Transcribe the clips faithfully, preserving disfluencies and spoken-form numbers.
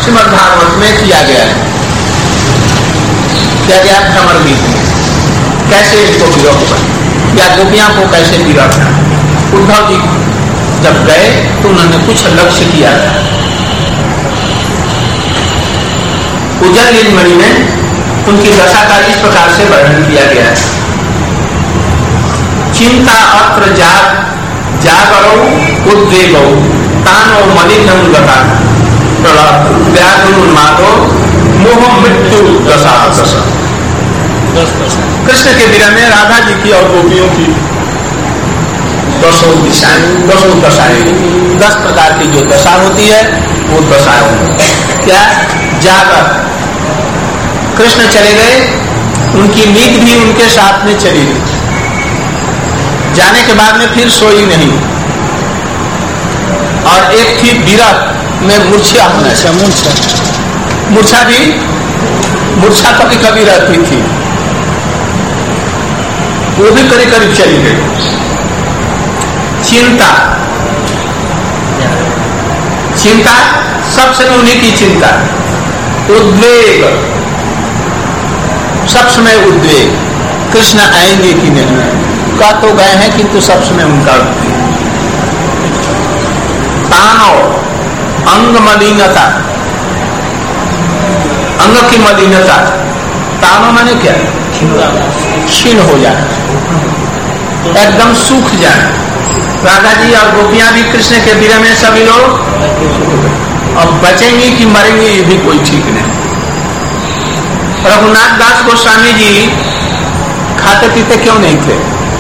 श्रीमद् भागवत में किया गया है, किया गया भ्रमर गीत में। कैसे इनको विरोध कर या गोपियां को कैसे बिगाड़ना। उद्धव जी जब गए तो उन्होंने कुछ लक्ष्य किया था। उज्जैन लीलमणि में उनकी दशा का इस प्रकार से वर्णन किया गया है। चिंता अत्र जाग जागरो उद्वेगो तानो मलिनम गता व्याघ्रोन्मादो मोह मृत्यु दशा दशा। कृष्ण के विरह में राधा जी की और गोपियों की दसों दिशाएं दसों दशाएं दस प्रकार की जो दशा होती है वो दशाएं क्या जागर। कृष्ण चले गए, उनकी नींद भी उनके साथ में चली गई। जाने के बाद में फिर सोई नहीं। और एक थी विरह में मूर्छा होना, मूर्छा मूर्छा भी मूर्छा कभी कभी रहती थी, वो भी करीब करीब चली गई। चिंता चिंता सब समय उन्हीं की चिंता। उद्वेग सब समय उद्वेग, कृष्ण आएंगे कि नहीं। का तो गए हैं किंतु सब समय उनका उद्वेग। तानव अंग मलिनता, अंग की मलिनता। तानव माने क्या? क्षीण हो जाए, एकदम सूख जाए। राधा जी और गोपियां भी कृष्ण के विरह में सभी लोग अब बचेंगे कि मरेंगे ये भी कोई ठीक नहीं। रघुनाथ दास गोस्वामी जी खाते पीते क्यों नहीं थे?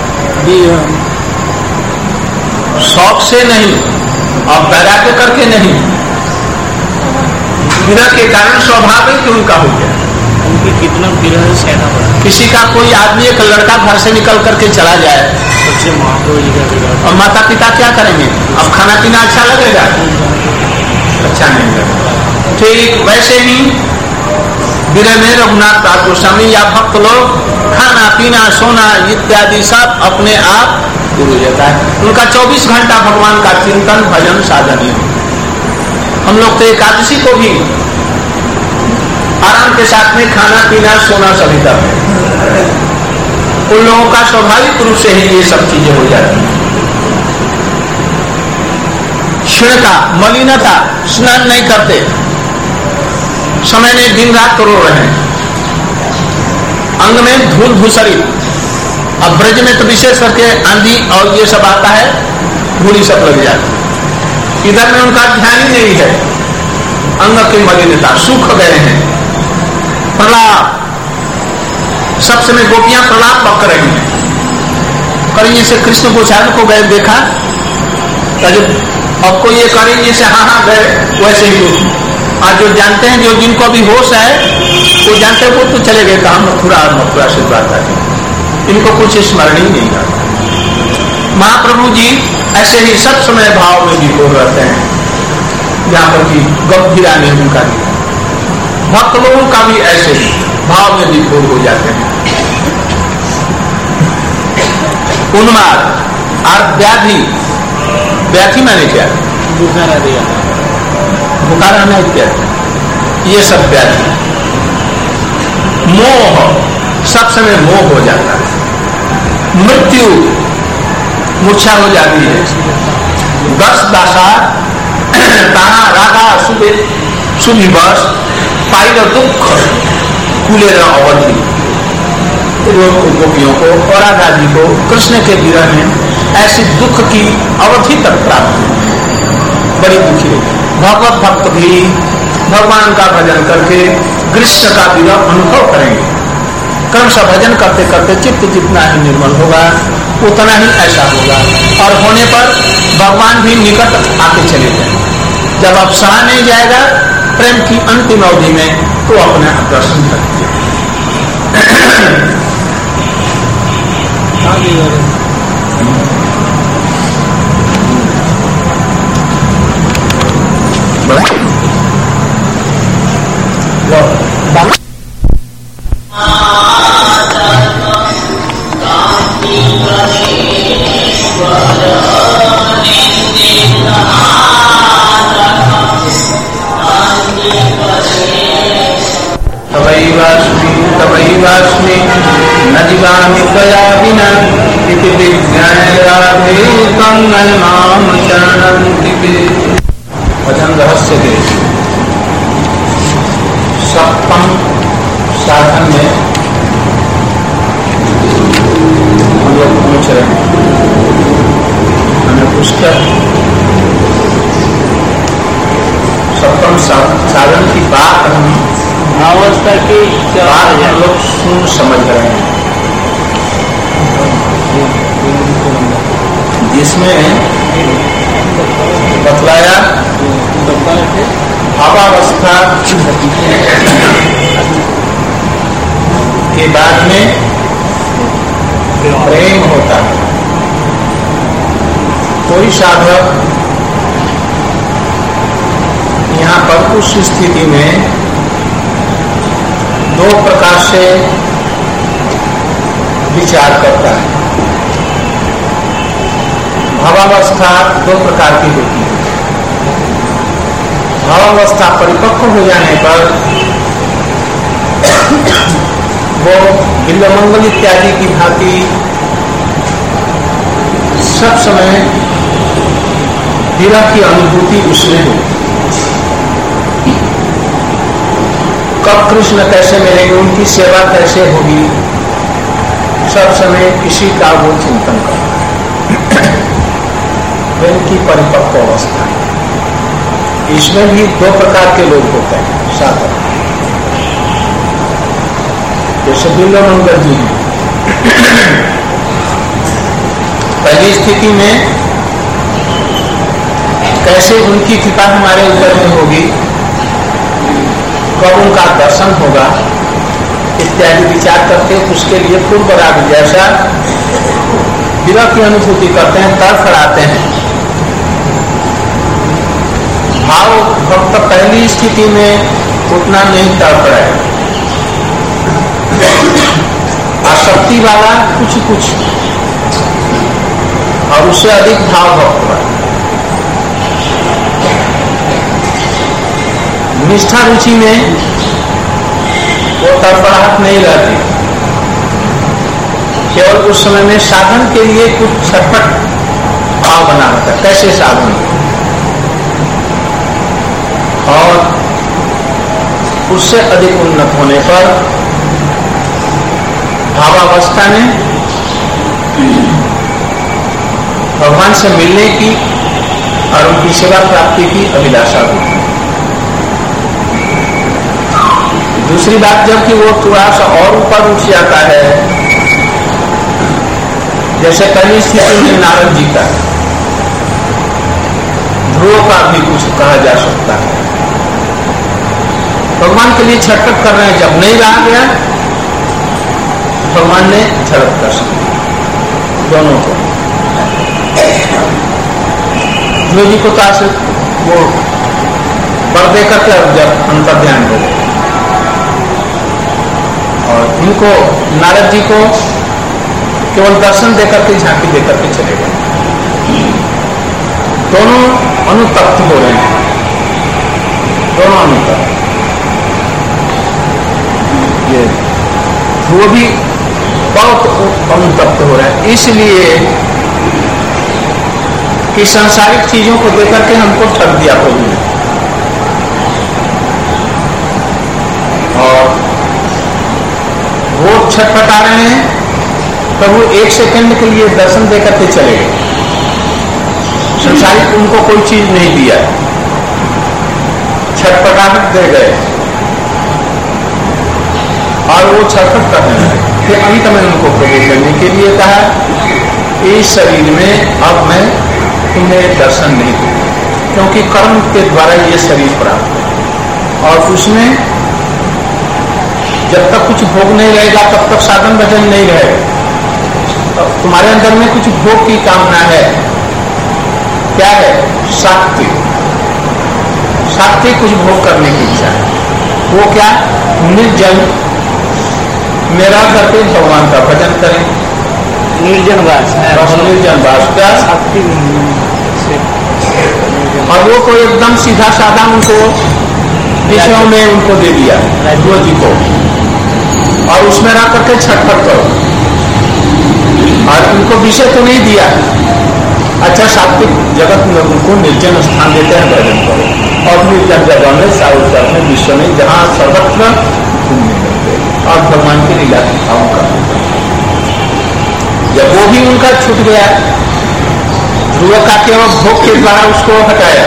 शौक से नहीं और वैराग्य करके नहीं, विरह के कारण स्वभाव है कि उनका हो गया। उनकी कितना विरह सहना पड़ा। किसी का कोई आदमी एक लड़का घर से निकल करके चला जाए सबसे और माता पिता क्या करेंगे? अब खाना पीना अच्छा लगेगा? अच्छा नहीं लगेगा। ठीक वैसे ही विरह में रघुनाथ दास गोस्वामी या भक्त लोग खाना पीना सोना इत्यादि सब अपने आप दूर हो जाता है। उनका चौबीस घंटा भगवान का चिंतन भजन साधन है। हम लोग तो एकादशी को भी आराम के साथ में खाना पीना सोना सभी करते हैं। उन लोगों का स्वाभाविक रूप से ही ये सब चीजें हो जाती हैं। क्षीणता मलिनता, स्नान नहीं करते, समय में दिन रात रो रहे हैं। अंग में धूल भूसरी, अब ब्रज में तो विशेष करके आंधी और ये सब आता है, धूली सब लग जाती। इधर में उनका ध्यान ही नहीं है। अंग की मलिनता, सूख गए हैं। प्रलाप, सब समय गोपियां प्रलाप पक रही हैं। करेंगे से कृष्ण गोचारण को गए देखा, अब को ये करेंगे से हाँ हाँ गए वैसे ही। आज जो जानते हैं, जो जिनको अभी होश है वो जानते हैं, वो तो चले गए कहा मथुरा और मथुरा से बात आती, इनको कुछ स्मरण ही नहीं आता। महाप्रभु जी ऐसे ही सब समय भाव में विभोर रहते हैं। यहाँ पर भी गंभीरा ने उनका भी, भक्त लोगों का भी ऐसे ही भाव में विभोर हो जाते हैं। उन्माद और व्याधि, व्याधि माने क्या? बुखार दिया बुखार आना क्या? ये सब व्याधि। मोह, सब समय मोह हो जाता है। मृत्यु, मूर्छा हो जाती है। दस दशा ताना राधा सुबह सुबह बस पाई दुख कुले अवधि। गोपियों को और राधा जी को कृष्ण के विरह में ऐसी दुख की अवधि तक प्राप्त हुई, बड़ी दुखी होगी। भगवत भक्त भी भगवान का भजन करके कृष्ण का विरह अनुभव करेंगे। क्रमशः भजन करते करते चित्त जितना ही निर्मल होगा उतना ही ऐसा होगा, और होने पर भगवान भी निकट आके चले जाएंगे। जब अब सहा नहीं जाएगा प्रेम की अंतिम अवधि में, तो अपने आप दर्शन करते Yeah. भजन रहस्य के सप्तम साधन में हम लोग पहुंच रहे हैं। हमें पुस्तक सप्तम साधन की बात हम भावावस्था की बात हम लोग सुन समझ रहे हैं, जिसमें बतलाया भावावस्था के बाद में प्रेम होता है। कोई साधक यहाँ पर उस स्थिति में दो प्रकार से विचार करता है। भावावस्था दो प्रकार की होती है। भावावस्था परिपक्व हो जाने पर वो बिल्वमंगल इत्यादि की भांति सब समय विरह की अनुभूति उसमें हो। कब कृष्ण कैसे मिलेंगे, उनकी सेवा कैसे होगी, सब समय किसी का वो चिंतन करता है। प्रेम की परिपक्व अवस्था है। इसमें भी दो प्रकार के लोग होते हैं साधक, जैसे बिल्वमंगल जी हैं। पहली स्थिति में कैसे उनकी कृपा हमारे ऊपर में होगी, कब उनका दर्शन होगा इत्यादि विचार करते उसके लिए पूर्व राग जैसा विरह की अनुभूति करते हैं, तड़फड़ाते हैं। भाव भक्त पहली स्थिति में उतना नहीं तड़फड़ाए, आसक्ति वाला कुछ कुछ और उससे अधिक भाव भक्त वाला। निष्ठा रुचि में वो तड़फड़ाहट नहीं रहती, केवल उस समय में साधन के लिए कुछ छटपट भाव बना रहता है, कैसे साधन, और उससे अधिक उन्नत होने पर भावावस्था में भगवान से मिलने की और उनकी सेवा प्राप्ति की अभिलाषा होती है। दूसरी बात, जबकि वो थोड़ा सा और ऊपर उठ जाता है, जैसे पहली स्थिति में नारद जी का, ध्रुव का भी कुछ कहा जा सकता है। भगवान के लिए छटपट कर रहे हैं, जब नहीं रहा गया भगवान ने झड़प कर सका दोनों को। ध्रुव जी को तो वो बर दे करके जब अंतर ध्यान हो गए, और इनको नारद जी को केवल दर्शन देकर के, झांकी देकर के चले गए। दोनों अनुतप्त हो रहे हैं, दोनों अनुतप्त। ये वो भी बहुत अनुतप्त हो रहा है, इसलिए कि सांसारिक चीजों को देकर के हमको ठग दिया प्रभु ने, और वो छटपटा रहे हैं। प्रभु एक सेकंड के लिए दर्शन देकर के चले गए, संसारिक उनको कोई चीज नहीं दिया, छटपटाहट दे गए और वो छटपट करने लगे। फिर अंत में उनको प्रवेश करने के लिए कहा, इस शरीर में अब मैं तुम्हें दर्शन नहीं दूंगा, क्योंकि कर्म के द्वारा ये शरीर प्राप्त है, और उसमें जब तक कुछ भोग नहीं रहेगा तब तक साधन भजन नहीं रहेगा। तो तुम्हारे अंदर में कुछ भोग की कामना है, क्या है? सात्विक, सात्विक कुछ भोग करने की इच्छा है। वो क्या? निर्जन मेरा करके भगवान का भजन करें, निर्जन वास, निर्जन वास का, और वो को एकदम सीधा साधा उनको विषयों में उनको दे दिया ध्रुव जी को, और उसमें रह करके छटपट करो, और उनको विषय तो नहीं दिया, अच्छा सात्विक जगत में उनको निर्जन स्थान देते हैं भजन करो, और निर्जन जगह में साउथ में विश्व में जहाँ सर्वत्र घूमने लगते और भगवान की लीला कथाओं करते। जब वो भी उनका छूट गया, ध्रुव का केवल भोग के द्वारा उसको हटाया,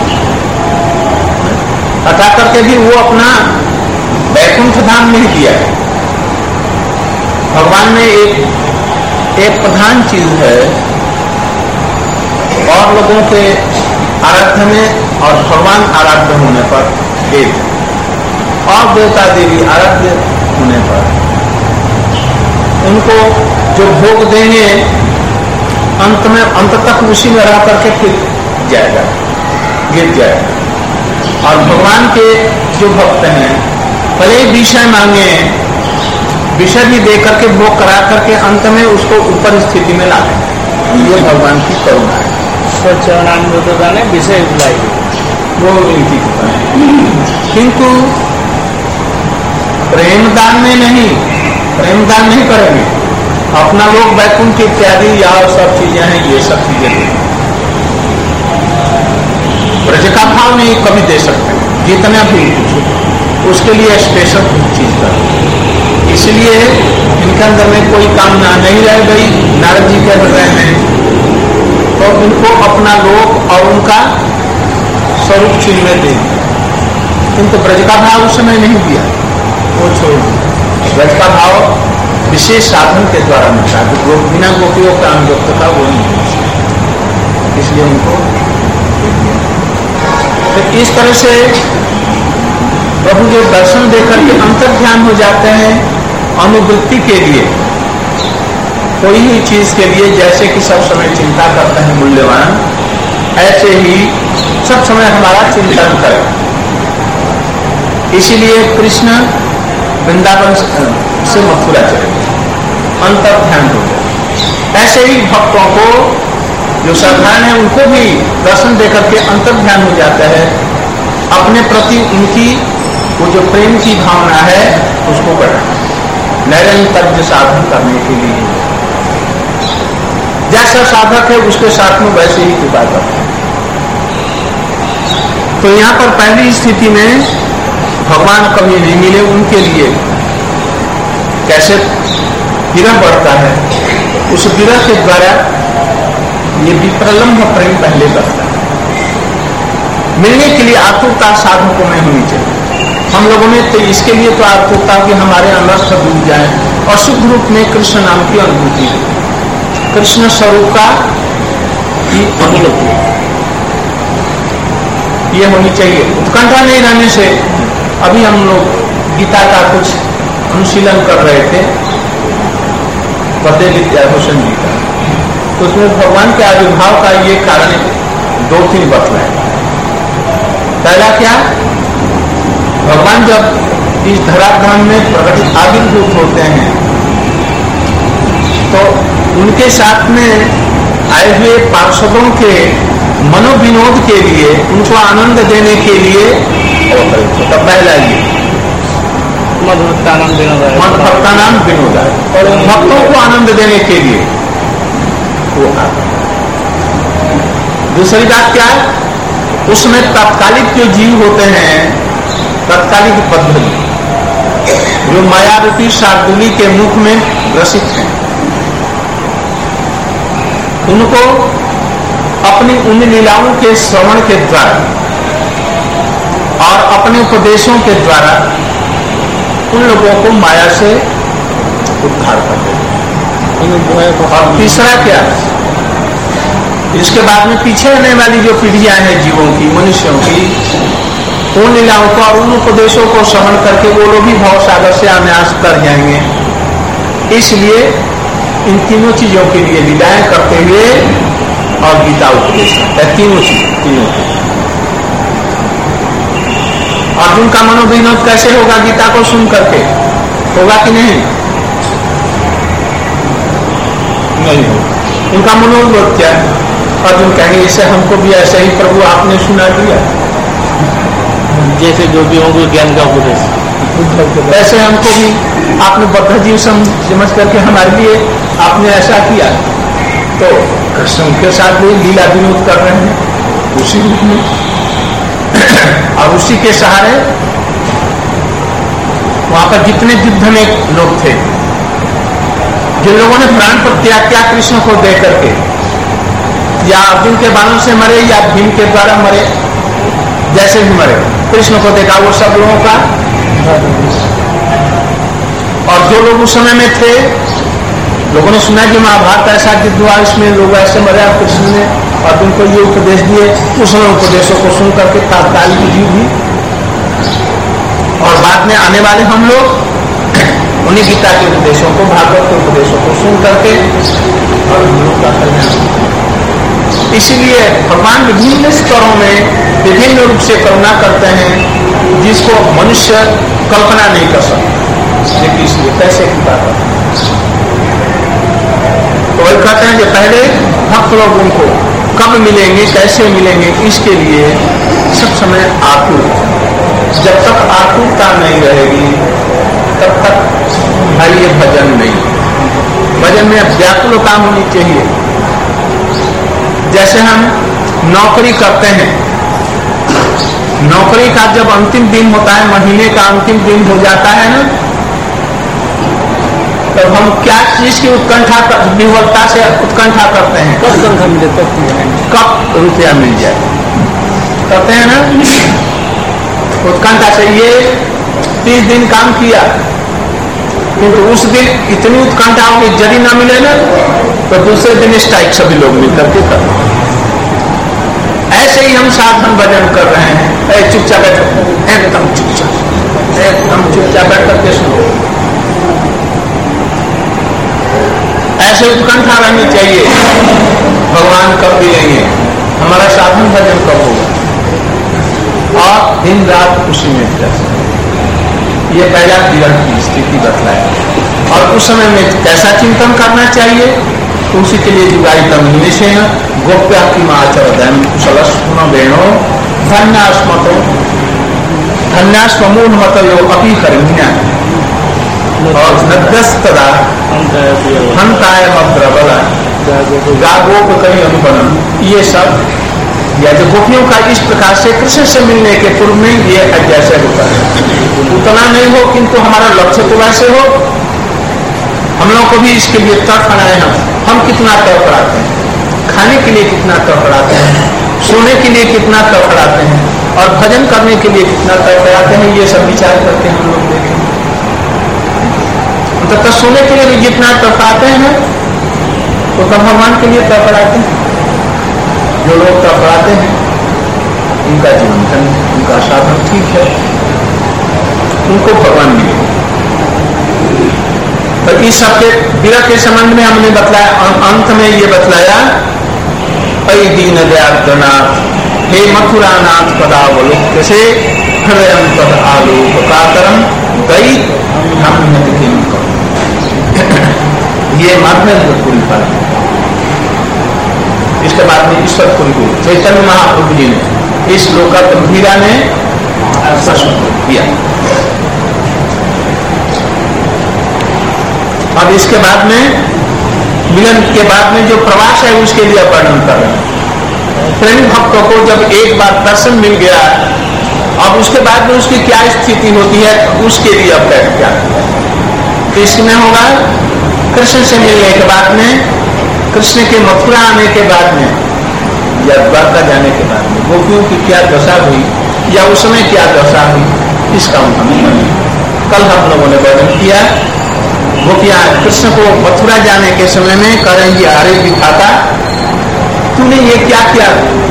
हटा करके भी वो अपना वैकुंठ धाम नहीं दिया। भगवान में एक एक प्रधान चीज है, और लोगों के आराध्य में और भगवान आराध्य होने पर एक, और देवता देवी आराध्य होने पर उनको जो भोग देंगे अंत में अंत तक उसी में रह करके फिर जाएगा, गिर जाएगा। और भगवान के जो भक्त हैं भले ही विषय मांगे, विषय भी दे करके भोग करा करके अंत में उसको ऊपर स्थिति में ला देंगे। ये भगवान की करुणा है। स्वचरणान्वितता ने विषय बुलाई वो इनकी कृपा है, किंतु प्रेमदान में नहीं, प्रेमदान नहीं करेंगे। अपना लोग वैकुंठ इत्यादि या सब चीजें हैं, ये सब चीजें ब्रज का भाव नहीं कभी दे सकते, जितना भी कुछ उसके लिए स्पेशल चीज कर। इसलिए इनके अंदर में कोई कामना नहीं रह गई नारद जी के हृदय में, तो उनको अपना लोक और उनका स्वरूप चिन्ह दे दिया, किंतु ब्रज का भाव उस समय नहीं दिया, वो छोड़ दिया। ब्रज का भाव विशेष साधन के द्वारा मिलता है, जो बिना गोपियों का अनुयुक्त था वो नहीं, इसलिए उनको तो इस तरह से प्रभु जो दर्शन देकर के अंतर ध्यान हो जाते हैं अनुवृत्ति के लिए, कोई ही चीज के लिए, जैसे कि सब समय चिंता करते हैं मूल्यवान, ऐसे ही सब समय हमारा चिंतन करें। इसीलिए कृष्ण वृंदावन से मथुरा चले गए, अंतर ध्यान हो गया। ऐसे ही भक्तों को जो साधारण है उनको भी दर्शन देकर के अंतर ध्यान हो जाता है, अपने प्रति उनकी वो जो प्रेम की भावना है उसको बढ़ाना, निरंतर साधन करने के लिए जैसा साधक है उसके साथ में वैसे ही कृपा करते हैं। तो यहाँ पर पहली स्थिति में भगवान कभी नहीं मिले, उनके लिए कैसे विरह बढ़ता है, उस विरह के द्वारा ये विप्रलम्भ प्रेम पहले बढ़ता है। मिलने के लिए आतुरता साधकों में होनी चाहिए। हम लोगों में तो इसके लिए तो आतुरता कि हमारे अनर्थ डूब जाए और शुद्ध रूप में कृष्ण नाम की अनुभूति, कृष्ण स्वरूप का की अनुभूति ये होनी चाहिए। उत्कंठा नहीं रहने से, अभी हम लोग गीता का कुछ अनुशीलन कर रहे थे, पदे विद्याभूषण गीता, तो उसमें भगवान के आविर्भाव का ये कारण दो तीन बतलाए। पहला क्या, भगवान जब इस धराधाम में प्रकट आविर्भूत होते हैं तो उनके साथ में आए हुए पार्षदों के मनोविनोद के लिए, उनको आनंद देने के लिए अवतरित होता। पहला ये मधुभक्ता नाम विनोद, मधुभक्ता नाम विनोद, और भक्तों को आनंद देने के लिए वो आता। दूसरी बात क्या है, उसमें तात्कालिक जो जीव होते हैं, तात्कालिक पद्धति जो माया रूपी शार्दुली के मुख में ग्रसित हैं, उनको अपनी उन लीलाओं के श्रवण के द्वारा और अपने उपदेशों के द्वारा उन लोगों को माया से उद्धार कर देते। और तीसरा क्या, इसके बाद में पीछे आने वाली जो पीढ़ियां हैं जीवों की, मनुष्यों की, उन लीलाओं को और उन उपदेशों को श्रवण करके वो लोग भी भाव सागर से अनायास कर जाएंगे। इसलिए इन तीनों चीजों के लिए लीलाएं करते हुए और गीता उपदेश है, तीनों चीज तीनों अर्जुन का मनोविनोद कैसे होगा, गीता को सुन करके होगा कि नहीं? नहीं होगा। उनका मनोविनोद क्या है? अर्जुन कहेंगे इसे हमको भी ऐसे ही प्रभु आपने सुना दिया, जैसे गोपियों को ज्ञान का उपदेश, वैसे हमको भी आपने बद्ध जीव समझ करके हमारे लिए आपने ऐसा किया। तो कृष्ण उनके साथ भी लीला विनोद कर रहे हैं उसी रूप में, और उसी के सहारे वहां पर जितने युद्ध में लोग थे, जिन लोगों ने प्राण पर त्याग किया कृष्ण को दे करके, या अर्जुन के बाणों से मरे या भीम के द्वारा मरे, जैसे भी मरे, कृष्ण को देखा, वो सब लोगों का। और जो लोग उस समय में थे, लोगों ने सुना कि महाभारत ऐसा युद्ध हुआ, इसमें लोग ऐसे मरे, और कृष्ण ने अर्जुन को ये उपदेश दिए, उस समय उपदेशों को सुन करके तात्कालिक जीव भी, और बाद में आने वाले हम लोग उन्हीं गीता के उपदेशों को, भागवत के उपदेशों को सुन करके और हम लोग का कल्याण। इसीलिए भगवान विभिन्न स्तरों में विभिन्न रूप से करुणा करते हैं, जिसको मनुष्य कल्पना नहीं कर सकता। लेकिन इसलिए कैसे कृपा करते हैं, तो वही कहते हैं कि पहले भक्त लोग उनको कब मिलेंगे, कैसे मिलेंगे, इसके लिए सब समय आतुर। जब तक आतुरता नहीं रहेगी तब तक भाई ये भजन नहीं, भजन में व्याकुलता होनी चाहिए। जैसे हम नौकरी करते हैं, नौकरी का जब अंतिम दिन होता है, महीने का अंतिम दिन हो जाता है ना, तो हम क्या चीज की उत्कंठा, विह्वलता से उत्कंठा करते हैं, कब तनख्वाह मिले, कब रुपया मिल जाए, करते हैं ना उत्कंठा से। ये तीस दिन काम किया, किंतु उस दिन इतनी उत्कंठा होगी, यदि ना मिले ना तो दूसरे दिन स्ट्राइक सभी लोग मिलकर के कर। ऐसे ही हम साधन भजन कर रहे हैं, चुपचाप बैठो, एकदम चुपचाप, एकदम चुपचाप बैठ करके सुनो। ऐसे उत्कंठा रहनी चाहिए, भगवान कब मिलेंगे, हमारा साधन भजन कब होगा, और दिन रात उसी में व्यस्त। ये पहला विरह की स्थिति बतलाया। और उस समय में कैसा चिंतन करना चाहिए, तो उसी के लिए जुगाइतम निशेन गोप्या की माचरदन कुशलस्म वेणो धन्यास्मतो धन्यास्मूल मत यो अपी कर्मिया और नद्यस्तदा हंताय मद्रबला गागोप कहीं अनुपनम। ये सब या जो गोपियों का इस प्रकार से कृष्ण से मिलने के पूर्व में ये जैसे होता है, उतना नहीं हो किंतु हमारा लक्ष्य तो वैसे हो। हम लोग को भी इसके लिए तड़फड़ाए, हम हम कितना तड़फड़ाते हैं, खाने के लिए कितना तड़फड़ाते हैं, सोने के लिए कितना तड़फड़ाते हैं, और भजन करने के लिए कितना तड़फड़ाते हैं, ये सब विचार करके हम लोग देखें। तो तब सोने के लिए भी जितना तड़फड़ाते हैं तो तब भगवान के लिए तड़फड़ाते हैं। जो लोग तड़फड़ाते हैं उनका जीवन, उनका साधन ठीक है, उनको भगवान मिले। तो इस सबके विरह के संबंध में हमने बतलाया, अंत में ये बतलाया, ऐ दीन दयाद्रनाथ हे मथुरानाथ पदावलोक से हृदय तद आलोक कातरम गई हम। ये माध्यम पूरी बात। इसके बाद में ईश्वर पुरी को चैतन्य महाप्रभु जी ने इस लोका गंभीरा ने किया। अब इसके बाद में मिलन के बाद में जो प्रवास है उसके लिए वर्णन कर रहे हैं। प्रेमी भक्तों को जब एक बार दर्शन मिल गया, अब उसके बाद में उसकी क्या स्थिति होती है, उसके लिए अब क्या तो इसमें होगा कृष्ण से मिलने के बाद में, कृष्ण के मथुरा आने के बाद में, या द्वारका जाने के बाद में गोपियों की क्या दशा हुई, या उस समय क्या दशा हुई, इसका हमें कल हम लोगों ने वर्णन किया। गोपियां कृष्ण को मथुरा जाने के समय में करेंगी, अरे विधाता तूने ये क्या किया,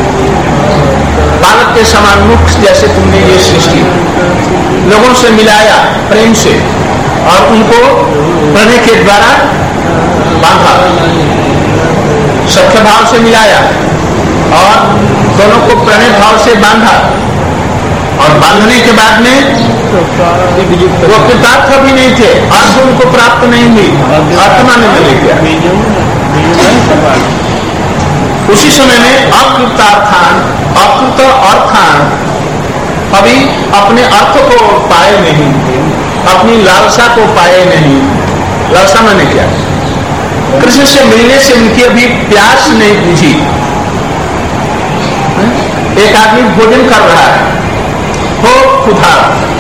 बालक के समान मुख जैसे तुमने ये सृष्टि लोगों से मिलाया प्रेम से, और उनको प्रणय के द्वारा बांधा, सख्य भाव से मिलाया, और दोनों को प्रणय भाव से बांधा, और बांधने के बाद में वो कृतार्थ भी नहीं थे, अर्थ उनको प्राप्त नहीं हुई, आत्मा ने मिल गया। उसी समय में अकृतार्थान अकृत अर्थान अभी अपने अर्थ को पाए नहीं, अपनी लालसा को पाए नहीं। लालसा मैंने क्या, कृष्ण से मिलने से उनकी अभी प्यास नहीं बुझी। एक आदमी भोजन कर रहा है, हो खुदा,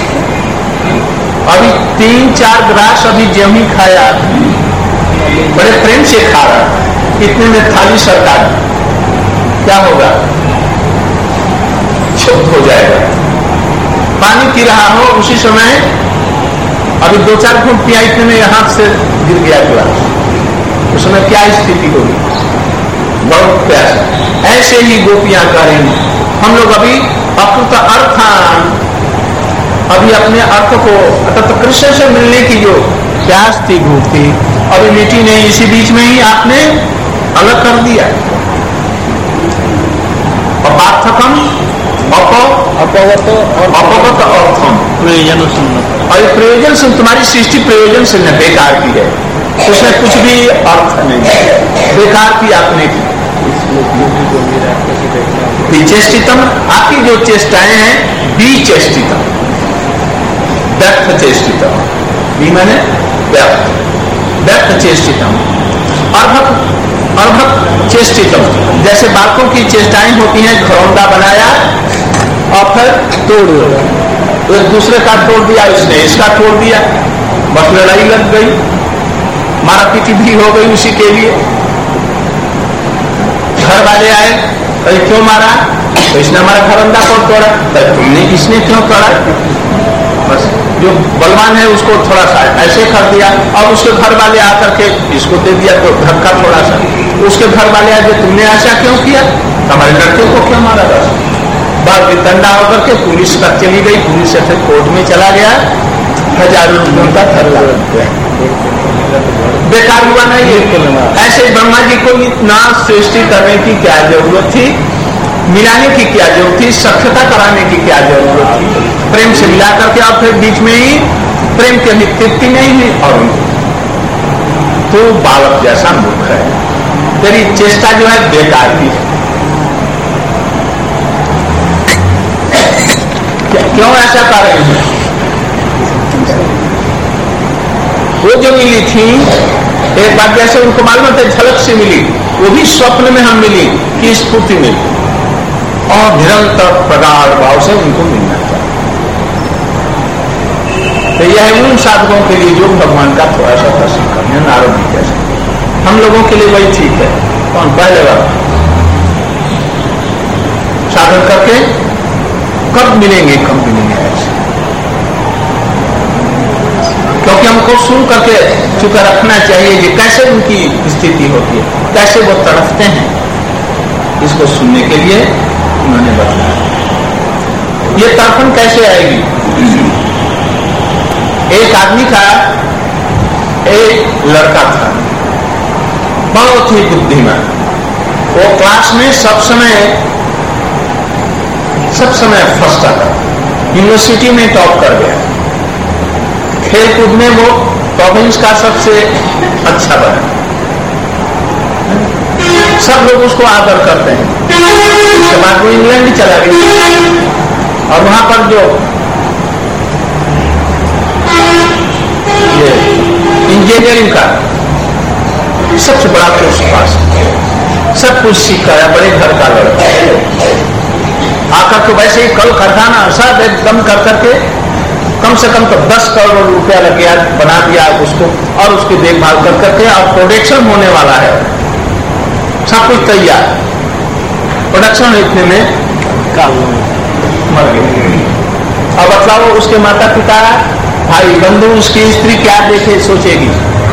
अभी तीन चार ग्रास अभी जमी खाया, बड़े प्रेम से खा रहा, इतने में थाली सरकार, क्या होगा? क्षुब्ध हो जाएगा। पानी पी रहा हो, उसी समय अभी दो चार घूंट पिया, इतने में हाथ से गिर गया गिलास, उस समय क्या स्थिति होगी? बहुत प्यास। ऐसे ही गोपियां करेंगी। हम लोग अभी अकृत अर्थान, अभी अपने अर्थ को, अर्थात कृष्ण से मिलने की जो प्यास थी, भूख थी, अभी मिटी नहीं। इसी बीच में ही आपने अलग कर दिया। अपार्थकम अपवत और अपवत अर्थम, प्रयोजन सुनना, और प्रयोजन से तुम्हारी सृष्टि प्रयोजन से न बेकार की है, उसमें कुछ भी अर्थ नहीं, बेकार की आपने की। विचेष्टितम, आपकी जो चेष्टाएं हैं, विचेष्टितम, व्यर्थ चेष्टितम, भी मैंने व्यर्थ, व्यर्थ चेष्टितम, अर्भक अर्भक चेष्टितम, जैसे बालकों की चेष्टाएं होती हैं, घरौंदा बनाया और फिर तोड़ दिया, एक दूसरे का तोड़ दिया, इसने इसका तोड़ दिया, बस लड़ाई लग गई, मारा पीटी भी हो गई उसी के लिए। घर वाले आए, अरे क्यों मारा? तो इसने हमारा घरौंदा को तोड़ा, तुमने इसने क्यों तोड़ा? बस जो बलवान है उसको थोड़ा सा ऐसे कर दिया, और उसके घर वाले आकर के इसको दे दिया तो धक्का थोड़ा सा, उसके घर वाले आए, तुमने ऐसा क्यों किया? हमारे लड़के को क्यों मारा? बस बात वितंडा होकर के पुलिस तक चली गई, पुलिस से फिर कोर्ट में चला गया, हजारों रुपयों का खर्चा बेकार हुआ नहीं है। ऐसे ब्रह्मा जी को इतना सृष्टि करने की क्या जरूरत थी? मिलाने की क्या जरूरत थी? सख्यता कराने की क्या जरूरत थी? प्रेम से मिला करके, और फिर बीच में ही प्रेम की अभिव्यक्ति नहीं हुई, और तो बालक जैसा मूर्ख है, तेरी चेष्टा जो है बेकार की है। क्यों ऐसा कर रहे हैं? वो जो मिली थी एक बार, जैसे उनको मालूम था, झलक से मिली, वो भी स्वप्न में हम मिली कि स्फूर्ति मिली, और निरंतर प्रगाढ़ भाव से उनको मिलना चाहिए। तो यह उन साधकों के लिए जो भगवान का थोड़ा सा दर्शन करने, नारद जी कैसे, हम लोगों के लिए वही ठीक है। कौन पहले बार साधन करके कब मिलेंगे, कब मिलेंगे ऐसे, क्योंकि हमको सुन करके चुका रखना चाहिए कि कैसे उनकी स्थिति होती है, कैसे वो तड़पते हैं, इसको सुनने के लिए उन्होंने बताया। ये तड़पन कैसे आएगी? एक आदमी का एक लड़का था, बहुत ही बुद्धिमान, वो क्लास में सब समय सब समय फर्स्ट आता, यूनिवर्सिटी में टॉप कर गया, खेल कूद में वो प्रोविंस का सबसे अच्छा बना, सब लोग उसको आदर करते हैं। उसके बाद वो इंग्लैंड चला गया, और वहां पर जो ये इंजीनियरिंग का सबसे बड़ा कोर्स पास, सब कुछ सीख कर, बड़े घर का लड़का आकर के वैसे ही कल कारखाना सब एकदम कर करके कम से कम तो दस करोड़ रुपया लग गया, बना दिया उसको, और उसकी देखभाल कर करके, और प्रोडक्शन होने वाला है, सब कुछ तैयार, प्रोडक्शन इतने में मर गए। अब बताओ उसके माता पिता, भाई बंधु, उसकी स्त्री क्या देखे सोचेगी?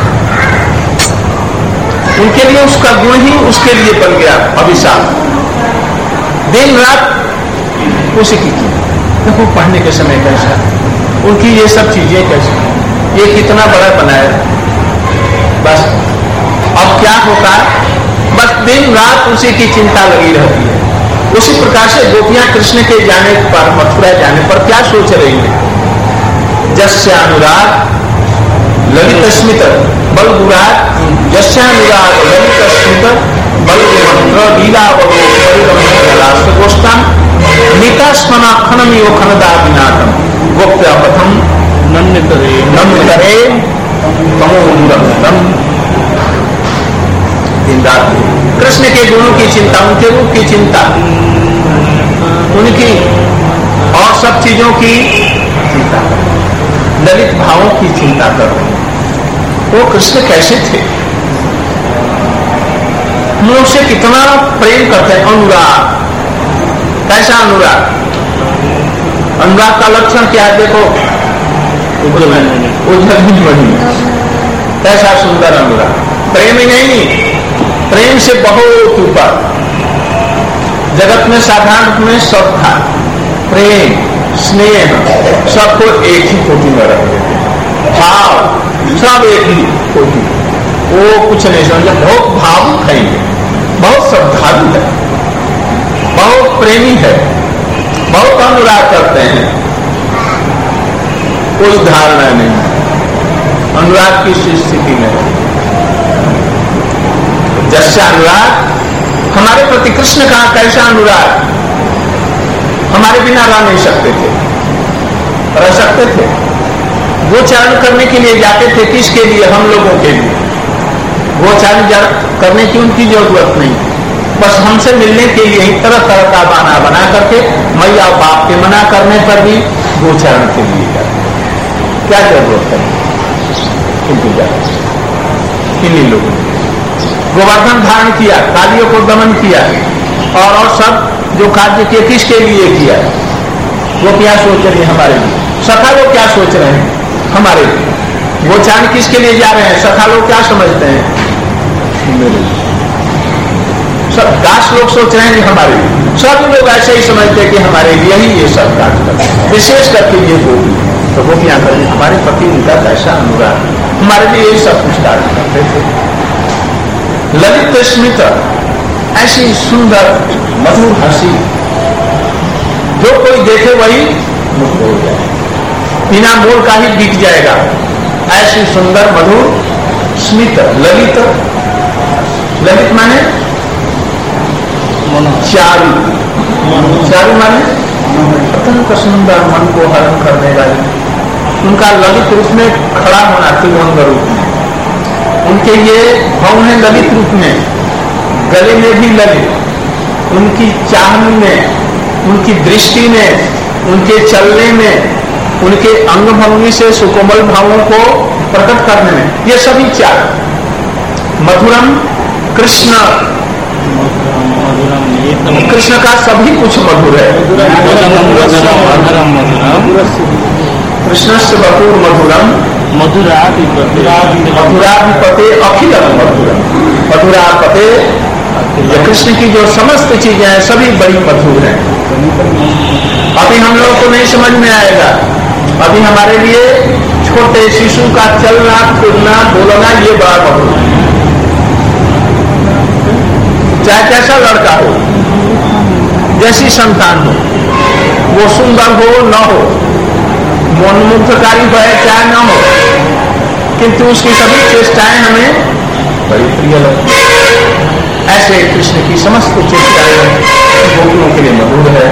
उनके लिए उसका गुण ही उसके लिए बन गया अभिशाप। दिन रात उसी की देखो, पढ़ने के समय कैसा, उनकी ये सब चीजें कैसी, ये कितना बड़ा बनाया, बस अब क्या होता, बस दिन रात उसी की चिंता लगी रहती है। उसी प्रकार से गोपियां कृष्ण के जाने पर, मथुरा जाने पर क्या सोच रही है? जस्य अनुराग ललित स्मित बल गुराग, जस्य अनुराग ललित स्मित बल मंत्र लीला गोष्ठा नीता स्मना खनम यो खनदादिनाथम गोप्या पथम नन्द करे नन्द करे तमोदम। दिन रात कृष्ण के गुणों की चिंता, उनके रूप की चिंता, उनकी और सब चीजों की चिंता, ललित भावों की चिंता कर रहे हैं। वो कृष्ण कैसे थे, हम लोग से कितना प्रेम करते हैं। अनुराग, कैसा अनुराग? अनुराग का लक्षण क्या है? देखो, उज्जवल, कैसा सुंदर अनुराग। प्रेम ही नहीं, प्रेम से बहुत ऊपर। जगत में साधारण रूप में श्रद्धा, प्रेम, स्नेह सबको एक ही कोटि में रख देते हैं। भाव सब एक ही कोटि, वो कुछ नहीं समझे। बहुत भावुक है, बहुत श्रद्धालु है, बहुत प्रेमी है, बहुत अनुराग करते हैं। कोई धारणा नहीं अनुराग की स्थिति में। जैसा अनुराग हमारे प्रति कृष्ण का, कैसा अनुराग? हमारे बिना रह नहीं सकते थे, रह सकते थे। गोचारण करने के लिए जाते थे, किसके लिए? हम लोगों के लिए। गोचारण करने की उनकी जरूरत नहीं, बस हमसे मिलने के लिए ही तरह तरह का बहाना बना करके मैया और बाप के मना करने पर भी गोचारण के लिए जाते। क्या जरूरत है इन्हीं लोगों ने? गोवर्धन धारण किया, कालियों को दमन किया, और और सब जो कार्य किए किसके लिए किया? वो क्या सोच रहे हैं हमारे लिए? सखा लोग क्या सोच रहे हैं हमारे लिए? गोचारण किसके लिए जा रहे हैं? सखा लोग क्या समझते हैं? सब दास लोग सोच रहे हैं हमारे लिए। सब लोग ऐसे ही समझते हैं कि हमारे लिए ही ये सब कार्य करते हैं। विशेष करके ये गोपी, तो गोपियां करें हमारे प्रति उनका कैसा अनुराग, हमारे लिए ये सब कुछ कार्य करते थे। ललित स्मित, ऐसी सुंदर मधुर हंसी, जो कोई देखे वही मुक्त हो जाए, बिना मोल का ही बीत जाएगा। ऐसी सुंदर मधुर स्मित, ललित, ललित माने चारु, चारु माने अत्यंत सुंदर, मन को हरण करने वाली। उनका ललित रूप में खड़ा होना, त्रिभंग रूप में। उनके ये भाव है ललित रूप में, गले में भी ललित, उनकी चाहनी में, उनकी दृष्टि में, उनके चलने में, उनके अंग भंगी से सुकोमल भावों को प्रकट करने में, ये सभी चार। मधुरम कृष्ण, कृष्ण का सभी कुछ मधुर है। कृष्ण से मधुर मधुरम मधुराधिपते अखिलम मधुरम, मधुरापते। कृष्ण की जो समस्त चीजें हैं सभी बड़ी मधुर हैं। अभी हम लोगों को नहीं समझ में आएगा, अभी हमारे लिए छोटे शिशु का चलना, फिरना, बोलना ये बड़ा मधुर है। चाहे कैसा लड़का हो, जैसी संतान हो, वो सुंदर हो न हो, मनमुग्धकारी वह चाहे न हो, किंतु उसकी सभी चेष्टाएं हमें बड़ी प्रिय लगती हैं। ऐसे कृष्ण की समस्त चेष्टाएं गोपियों के लिए मधुर है।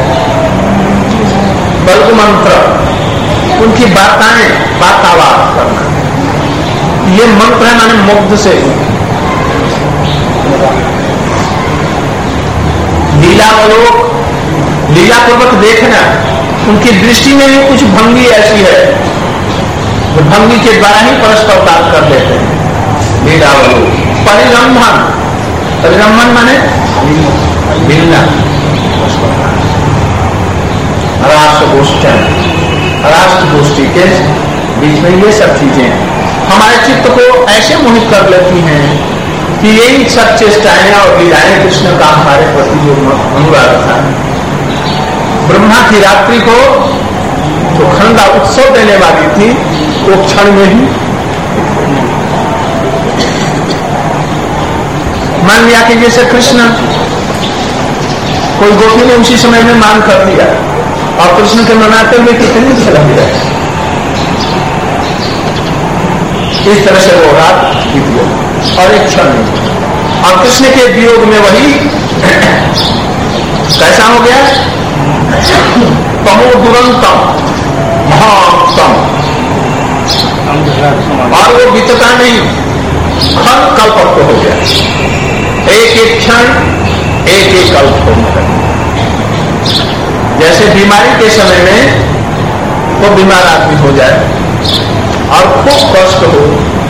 बल्क मंत्र, उनकी बाताएं, बातावाद करना, ये मंत्र है, माने मुग्ध से। लीलावलोक, लीला पूर्वक देखना, उनकी दृष्टि में भी कुछ भंगी ऐसी है जो भंगी के द्वारा ही परस्पर बात कर देते हैं। लीलावलोक, परिरंभन, परिरंभन माने मिलना, राष्ट्र गोष्ठन, राष्ट्र गोष्ठी के बीच में ये सब चीजें हमारे चित्त को ऐसे मोहित कर लेती हैं कि यही सब चेष्टाएं और लीलाएं कृष्ण का हमारे प्रति जो अनुराग था। ब्रह्मा की रात्रि को जो खंडा उत्सव देने वाली थी, वो क्षण में ही मान लिया कि जैसे कृष्ण, कोई गोपी ने उसी समय में मान कर दिया और कृष्ण के मनाते हुए कितनी झलक जाए, इस तरह से वो रात बीत गई और एक क्षण नहीं। और कृष्ण के वियोग में वही कैसा हो गया? तमो दुरंतम महात्तम, और वो बीतता नहीं, खल कल्पक हो गया। एक एक क्षण एक एक कल्प होता है। जैसे बीमारी के समय में तो बीमार आदमी हो जाए और खूब कष्ट हो,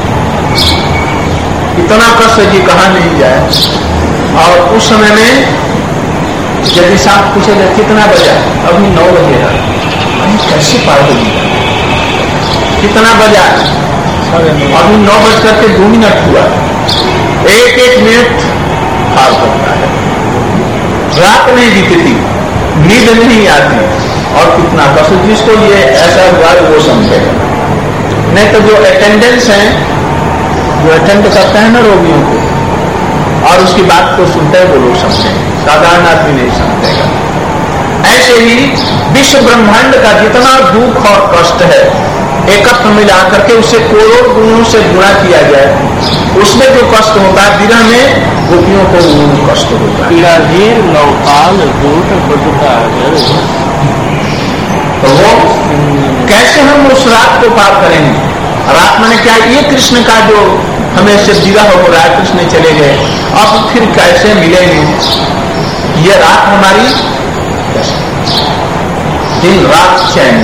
इतना कष्ट कि कहा नहीं जाए, और उस समय में यदि साथ पूछेगा कितना बजा, अभी नौ बजे है, कैसे पार होगी, कितना बजा, अभी नौ बज करके दो मिनट हुआ, एक एक मिनट पार करता है। रात नहीं बीतती, नींद नहीं आती, और कितना कष्ट, जिसको ये ऐसा हुआ वो समझेगा। नहीं तो जो अटेंडेंस है, जो अटेंड करते हैं ना रोगियों को और उसकी बात को सुनते हैं, वो लोग समझेंगे, साधारण आदमी नहीं समझेगा। ऐसे ही विश्व ब्रह्मांड का जितना दुख और कष्ट है एकत्र मिला करके उसे करोड़ गुणों से गुणा किया जाए, उसमें जो कष्ट होता है विरह में गोपियों को वो कष्ट होता है। तो वो कैसे हम उस रात को पार करेंगे? रात मैंने क्या, ये कृष्ण का जो हमें से विरह हो रहा है, कृष्ण चले गए, अब फिर कैसे मिलेंगे? ये रात हमारी दिन रात चैन,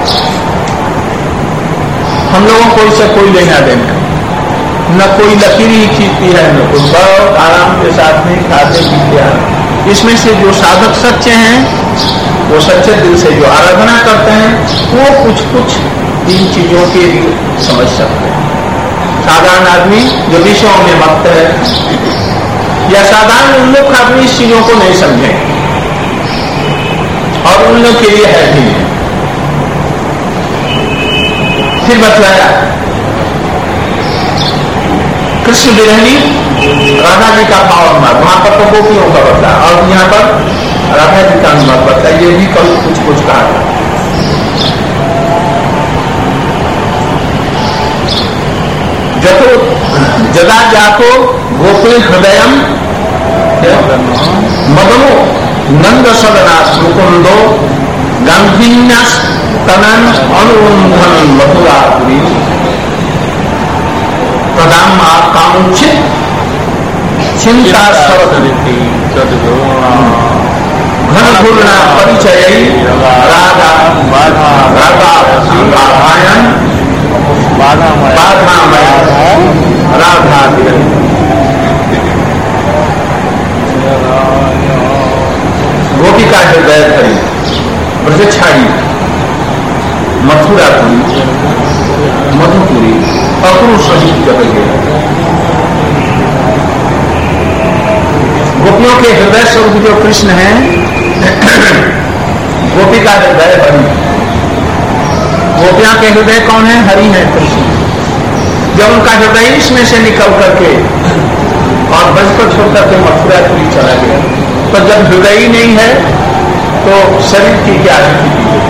हम लोगों को इससे कोई लेना देना, न कोई लकीर ही खींचती है, न कोई बहुत आराम के साथ में खाते पीते हैं। इसमें से जो साधक सच्चे हैं, वो सच्चे दिल से जो आराधना करते हैं, वो कुछ कुछ इन चीजों के लिए समझ सकते हैं। साधारण आदमी जो विषयों में मत है, या साधारण उन्मुख आदमी इस चीजों को नहीं समझे, और उन लोग के लिए है भी नहीं। फिर बतलाया कृष्ण विरहणी राधा जी का भाव अनुवाद, वहां पर तो गोपियों का बतला, और यहाँ पर राधा जी का अनुवाद बतला, ये भी कल कुछ कुछ कहा था। जतो जदा जातो गोपी हृदयम मदनो नंद सदनाथ मुकुंदो गांधीन्यास तनन अनुबंधन मथुरापुरी प्रदाम कामुचित चिंता सरती घन पूर्णा परिचय राधा राधा आयन बाधा राधा गोपी का हृदय धरी ब्रजछाड़ी मथुरापुरी मधुपुरी अक्रूर सहित जगह गए। गोपियों के हृदय स्वरूप जो कृष्ण है, गोपी का हृदय हरि, गोपियां के हृदय कौन है? हरि है, कृष्ण। जब उनका हृदय इसमें से निकल करके और ब्रज को छोड़ करके मथुरापुरी चला गया, तो जब हृदय ही नहीं है तो शरीर की क्या स्थिति है?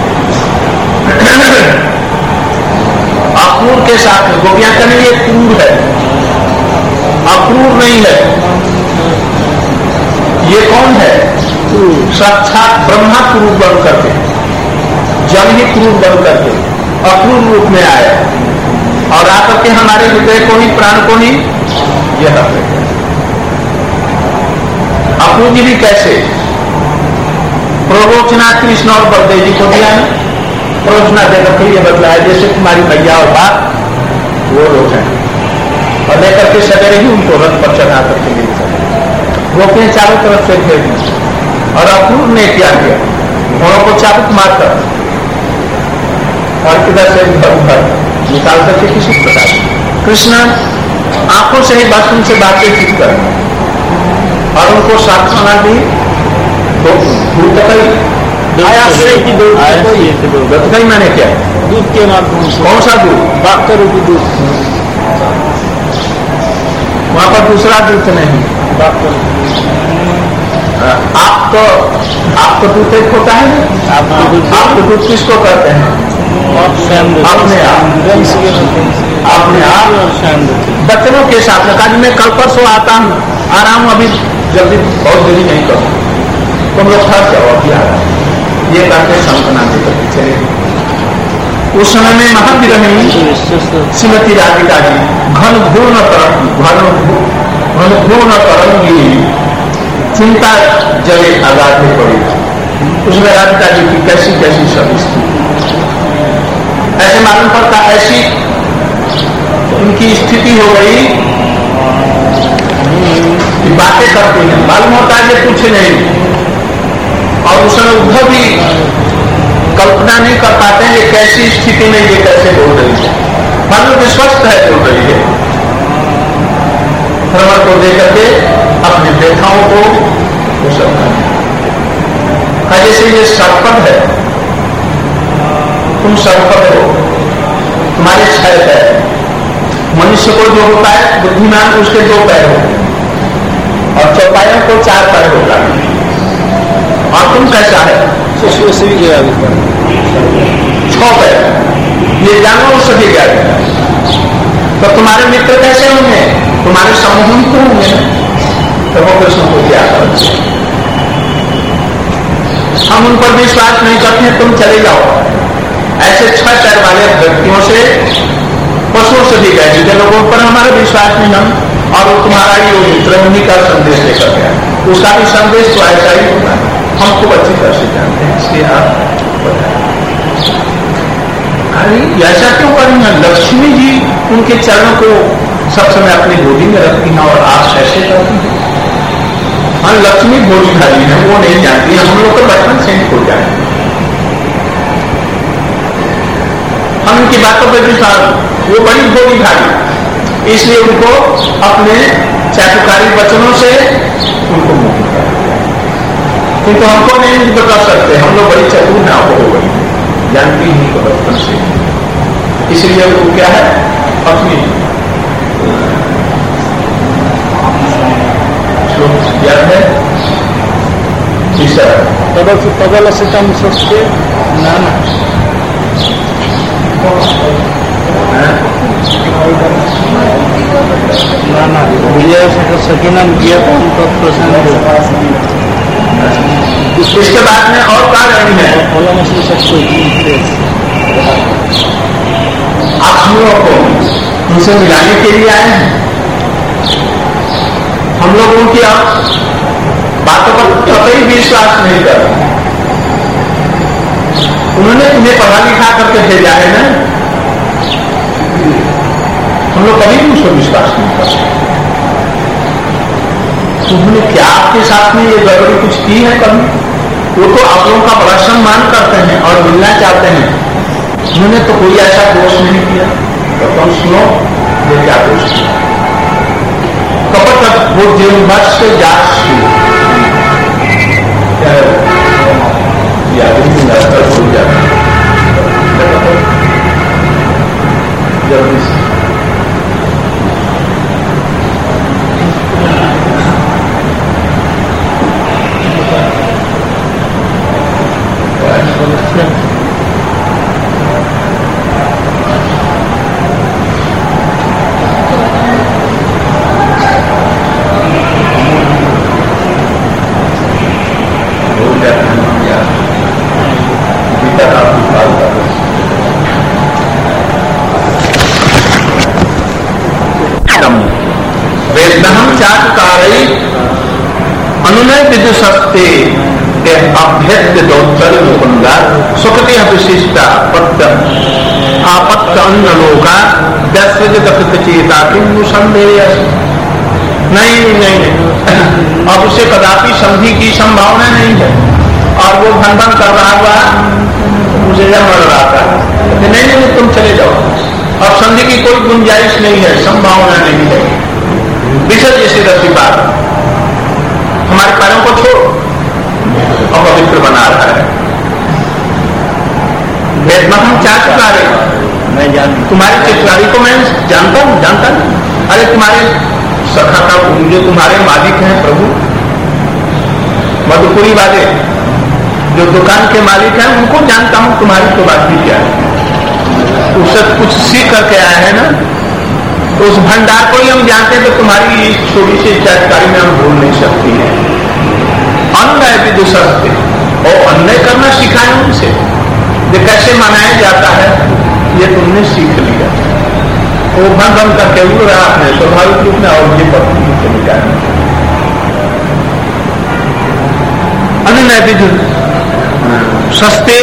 अक्रूर के साथ गोपियां कहने ये क्रूर है, अक्रूर नहीं है। ये कौन है? साक्षात ब्रह्मा क्रूर बन करके, जल ही क्रूर बन करके अक्रूर रूप में आया, और आकर के हमारे हृदय को ही, प्राण को ही यह अक्रूर जी भी कैसे प्ररोचना कृष्ण और बलदेव जी को दिया है, प्ररोचना देकर के ये बतलाया जैसे तुम्हारी मैया और बाप वो लोग हैं, और लेकर के सवेरे ही उनको रथ पर चढ़ा करके ले सकते, गोपियां चारों तरफ से घेर दी। और अक्रूर ने क्या किया? घोड़ों को चाबुक मारकर और किधर से उधर उधर निकाल करके किसी प्रकार कृष्ण आंखों से ही बस उनसे बातचीत कर और उनको सांत्वना दी। गतकई मैंने क्या? दूध के माध्यम से। कौन सा दूध? बाक्य रूपी दूध। वहां पर दूसरा दूध नहीं, आप तो आप तो दूध एक होता है ना, आप तो दूध किसको कहते हैं? अपने आप अपने आप बच्चों के साथ लगा। मैं कल परसों आता हूँ, आ रहा हूँ, अभी जल्दी बहुत देरी नहीं करूँ, तुम लोग थक जाओ, अभी आ रहा ये करके सांत्वना देकर चले। उस समय में महाविरहिणी श्रीमती राधिका जी घन घोर न तरंगी घन घन घोर न तरंगी चिंता जले आगाध में पड़ी। उसमें राधिका जी की कैसी कैसी सब स्थिति, ऐसे मालूम पड़ता ऐसी उनकी स्थिति हो गई कि बातें करती हैं, मालूम होता है कि कुछ नहीं। और उस समय उद्धव भी कल्पना नहीं कर पाते हैं कि कैसी स्थिति में ये कैसे बोल रही है, मालूम विश्वस्त है बोल रही है। भ्रमण को देकर के अपने व्यथाओं को कुशल करना, जैसे ये सर्पद है, तुम सर्पद हो, तुम्हारे छह पैर, मनुष्य को जो होता है बुद्धिमान उसके दो पैर होते हैं और चौपायों को चार पैर होता है। और तुम कैसा है? सभी गया छह पैर, ये जानवर सभी गया। तो तुम्हारे मित्र कैसे होंगे? तुम्हारे समूह तो होंगे ना। तो वो कृष्ण को क्या करते, हम उन पर विश्वास नहीं करते हैं, तुम चले जाओ। ऐसे छह पैर वाले व्यक्तियों से पशुओं से भी गए, जिनके लोगों पर हमारा विश्वास नहीं हम, और वो तुम्हारा ही वो मित्र उन्हीं का संदेश लेकर गया, उसका भी संदेश तो ऐसा ही होता है, हम खूब अच्छी तरह से जानते हैं। इसलिए आप बताएं अरे ऐसा क्यों करेंगे? लक्ष्मी जी उनके चरणों को सब समय अपनी गोदी में रखती हैं और आप ऐसे करती हैं। हाँ, लक्ष्मी भोली भाली है, वो नहीं जानती है, हम लोग तो बचपन से ही खो जाए। हम उनकी बातों पर विश्वास, वो बड़ी भोली भाली, इसलिए उनको अपने चाटुकारी वचनों से उनको मुक्त कर, किंतु हमको नहीं मुक्त कर सकते। हम लोग बड़ी चतुर ना हो गई, जानती ही तो बचपन से, इसलिए उनको क्या है अपनी श्लोक याद है, तबल तबल सितम सस्ते नाना नाना विजय सकीनम किया तो उनको प्रसन्न। इसके बाद में और कारण है, आप हम लोग को उनसे मिलाने के लिए आए हैं। हम लोग उनकी आप बातों पर कतई विश्वास नहीं करते। उन्होंने तुम्हें पढ़ा लिखा करके भेजा है ना, हम लोग कभी भी उसको विश्वास नहीं करते। उन्होंने क्या आपके साथ में ये गड़बड़ी कुछ की है कभी? वो तो आप लोगों का बड़ा सम्मान करते हैं और मिलना चाहते हैं। उन्होंने तो कोई ऐसा दोष नहीं किया। तो तुम सुनो ये क्या दोष किया? कपट वो जीवनभर से जात क्या है या भूल जाता जल्दी से अनुनय विदुषस्ते के अभ्यस्त दौत्तर मुकुंदा सुखति विशिष्टा पत्त आपत्त अन्न लोका दस्वजत चेता किंतु संदेह नहीं नहीं नहीं अब उसे कदापि संधि की संभावना नहीं है और वो भन भन कर रहा हुआ मुझे यह मर रहा था। नहीं नहीं नहीं तुम चले जाओ, अब संधि की कोई गुंजाइश नहीं है, संभावना नहीं है। विषय जैसी रसी बात, हमारे कार्यों को छोड़ो, अपवित्र बना रहा है। वेदमहम चाटुकारी, मैं जान तुम्हारी चित्रकारी को मैं जानता हूं, जानता नहीं। अरे तुम्हारे सखा का जो तुम्हारे मालिक हैं प्रभु मधुपुरी वाले जो दुकान के मालिक हैं उनको जानता हूं, तुम्हारी तो बात भी क्या है। उससे कुछ सीख करके आया है ना, तो उस भंडार को ही हम जानते हैं। तो तुम्हारी छोटी सी जानकारी में हम भूल नहीं सकती है। अन्य विदुषस्ते और अन्य करना सिखाए उनसे, जो कैसे मनाया जाता है ये तुमने सीख लिया, वो भन भन करके उड़ रहा है स्वाभाविक रूप में, और ये पत्नी की भूमिका है। अनैतिक सस्ते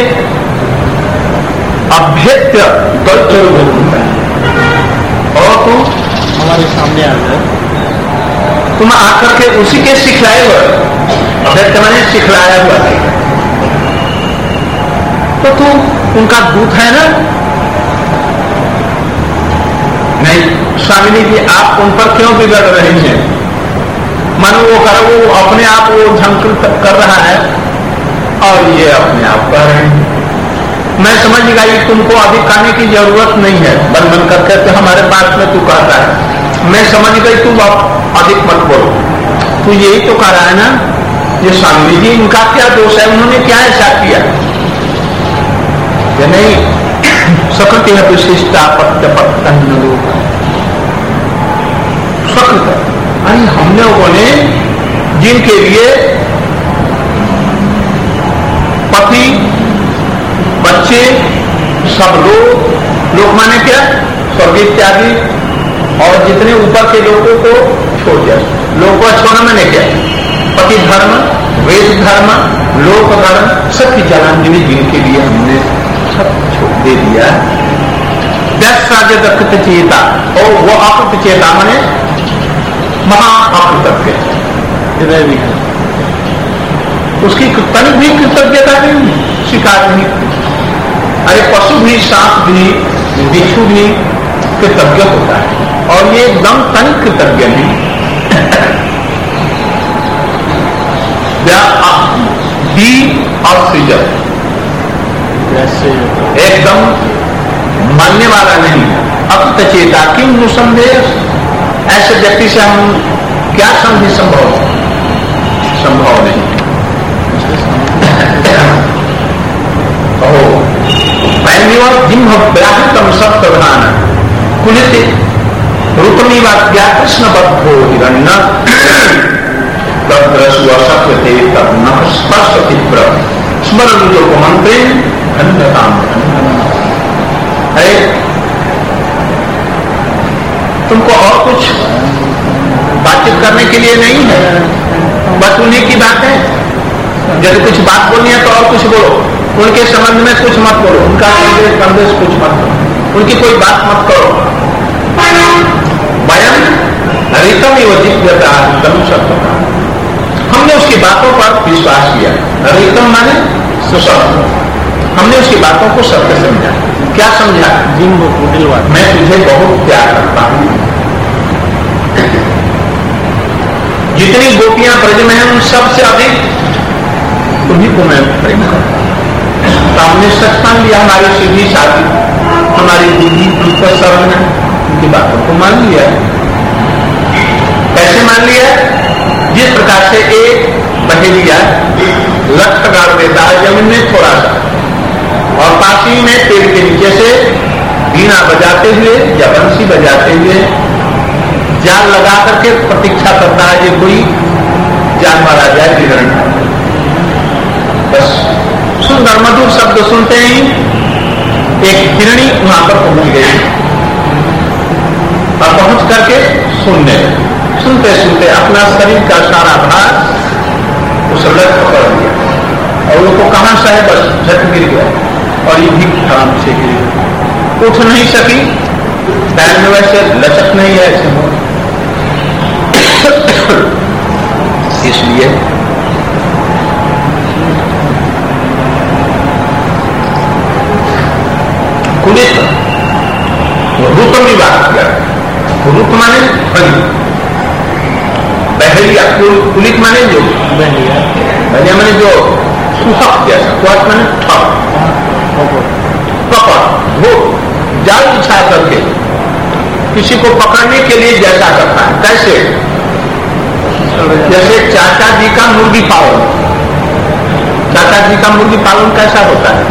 अभ्यत्य द्वैत होता है, और तुम हमारे सामने आ गए, तुम आकर के उसी के सिखलाए हुए, अभ्यत्य मैंने सिखलाया हुआ है, तो तुम उनका दूत है ना? नहीं स्वामिनी जी, आप उन पर क्यों बिगड़ रही हैं? मानो वो कर वो अपने आप वो झंकृत कर रहा है और ये अपने आप कर रहे हैं। मैं समझ गई तुमको अभी कहने की जरूरत नहीं है, बन बन करके तो हमारे पास में तू कहता है, मैं समझ गई, तू अधिक मत बोलो, तू यही तो कह रहा है ना, ये स्वामी जी इनका क्या दोष है, उन्होंने क्या ऐसा किया? ये नहीं सकृत है विशिष्टा पत्य पत्ता सकृत, अरे हम लोगों ने जिनके लिए पति बच्चे सब लोग लोग माने क्या स्वर्ग इत्यादि और जितने ऊपर के लोगों को छोड़ दिया, लोगों को छोड़ना मैंने क्या, पति धर्म वेद धर्म लोक धर्म सबकी जलांजलि जिनके लिए हमने सब छोड़ दे दिया। दक्षराजकृत चेता, और वो अकृत चेता माने महा अकृतज्ञ हृदय भी है, उसकी तनिक भी कृतज्ञता नहीं, स्वीकार नहीं। अरे पशु भी सांप भी बिच्छू भी कृतज्ञ होता है, और ये एकदम तनिक कृतज्ञ नहीं। दी और सृजन एकदम मानने वाला नहीं, अकृत चेता किम नुसंदेह, ऐसे व्यक्ति से हम क्या समझे? संभव संभव नहीं। जिम्भ व्याहृतम सप्तधान कुलित ऋतमी वाक्या कृष्ण बद्धो हिरण्य तद्रसु असक्यते तब न स्पर्श तीव्र स्मरण जो मंत्रे धन्यताम। अरे तुमको और कुछ बातचीत करने के लिए नहीं है, बस उन्हीं की बात है। यदि कुछ बात बोलनी है तो और कुछ बोलो, उनके संबंध में कुछ मत बोलो, उनका संदेश संदेश कुछ मत करो, उनकी कोई बात मत करो। वयम ऋतम योजित सत्य, हमने उसकी बातों पर विश्वास किया। ऋतम माने सुसत्य, हमने उसकी बातों को सत्य समझा। क्या समझा? जिम्भ कुटिलवाद, मैं तुझे बहुत प्यार करता हूं। जितनी गोपियां ब्रज में हैं उन सबसे अधिक तुम्ही को मैं प्रेम करता हूं। तो हमने सच मान लिया, हमारी सीधी शादी हमारी बुद्धि उनका शरण है, उनकी बातों को मान लिया। कैसे मान लिया? जिस प्रकार से एक बहेलिया लक्ष्य गाड़ देता है जमीन में थोड़ा सा, और पासी में पेड़ के नीचे से बीना बजाते हुए या बंसी बजाते हुए जाल लगा करके प्रतीक्षा करता है कि कोई जानवर आ जाए गिरण। बस सुंदर मधुर शब्द सुनते ही एक हिरणी वहां पर पहुंच गई और पहुंच करके सुनने सुनते सुनते अपना शरीर का सारा भार उस लट पकड़ लिया, और उसको कहां से है बस झट गिर गया, और ये भी आराम से गिर, उठ नहीं सकी, पैर में वैसे लचक नहीं है ऐसे। इसलिए कुलित रूप में बात किया, रूप माने बलि, बहलिया, कुलित माने जो बहलिया, बहलिया माने जो सुहक जैसा, कुआत माने ठप, पकड़, वो जाल बिछा करके किसी को पकड़ने के लिए जैसा करता है। कैसे? जैसे चाचा जी का मुर्गी पालन, चाचा जी का मुर्गी पालन कैसा होता है?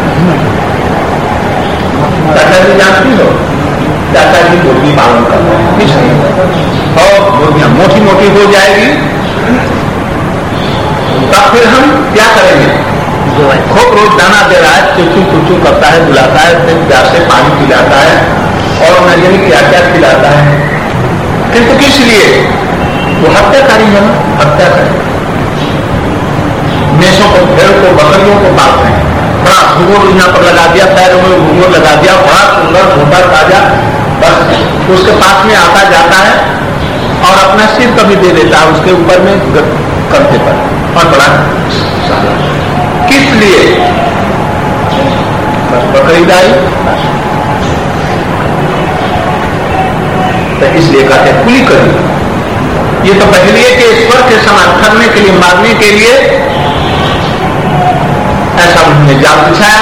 चाचा जी जानती हो, चाचा जी मुर्गी पालन करते हैं, इसलिए और मुर्गियां मोटी मोटी हो जाएगी, तब फिर हम क्या करेंगे? जो है खूब रोज दाना दे रहा है, चूचू चूचू करता है, बुलाता है, फिर प्यार से पानी पिलाता है और न जाने क्या क्या खिलाता है, किंतु किस लिए? वो हत्याकारी है ना, हत्याकारी। मेषों को, भेड़ को, बकरियों को पालते हैं, बड़ा घूंघट यहाँ पर लगा दिया, पैरों में घूंघट लगा दिया, बड़ा सुंदर मोटा ताजा, बस उसके पास में आता जाता है और अपना सिर कभी दे देता है उसके ऊपर में कंधे पर, और बड़ा किस लिए? बस बकरी लाई, तो इसलिए कहते हैं कुली करी। ये तो पहले के ईश्वर के समान करने के लिए, मारने के लिए ऐसा उन्होंने जाल बिछाया।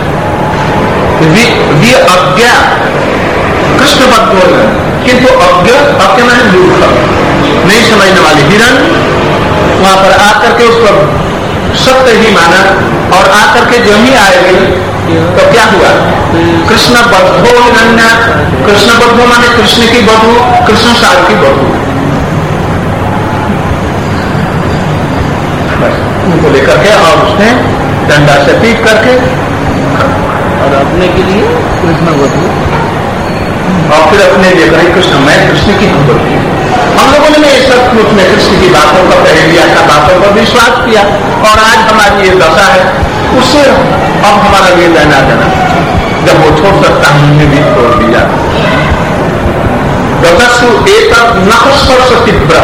वी अज्ञा कृष्ण पद बोल रहे, किंतु अज्ञ अज्ञ में मूर्ख, नहीं समझने वाले हिरण वहां पर आकर के उसको सत्य ही माना, और आकर के जो ही आएगी तो क्या हुआ? कृष्ण बद्धो हिरण्य, कृष्ण बद्धो माने कृष्ण की बधू, कृष्ण सार की बधू, उनको लेकर के और उसने डंडा से पीट करके और अपने के लिए कृष्ण बधू, और फिर अपने लिए करें कृष्ण, मैं कृष्ण की हम बोलती हूँ। हम लोगों ने इस सब में कृष्ण की बातों का, पहेलिया का बातों पर विश्वास किया, और आज हमारी ये दशा है। उससे अब हमारा ये लेना देना, जब वो छोड़ सकता है हमने भी छोड़ दिया। गतसु एक नखस्पर्श तीव्र,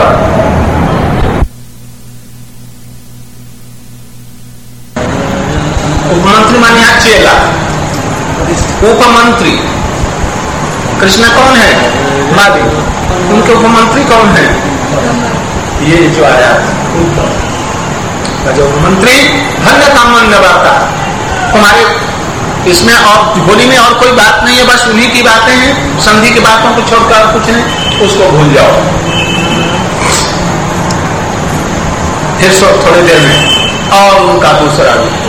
उपमंत्री माने चेला, उपमंत्री। कृष्ण कौन है? मादी। उनके उपमंत्री कौन है? ये जो आया जो उपमंत्री धन्य कामन नवाता। तुम्हारे इसमें और होली में और कोई बात नहीं है, बस उन्हीं की बातें हैं, संधि की बातों को छोड़कर कुछ नहीं, उसको भूल जाओ। फिर सो थोड़ी देर में और उनका दूसरा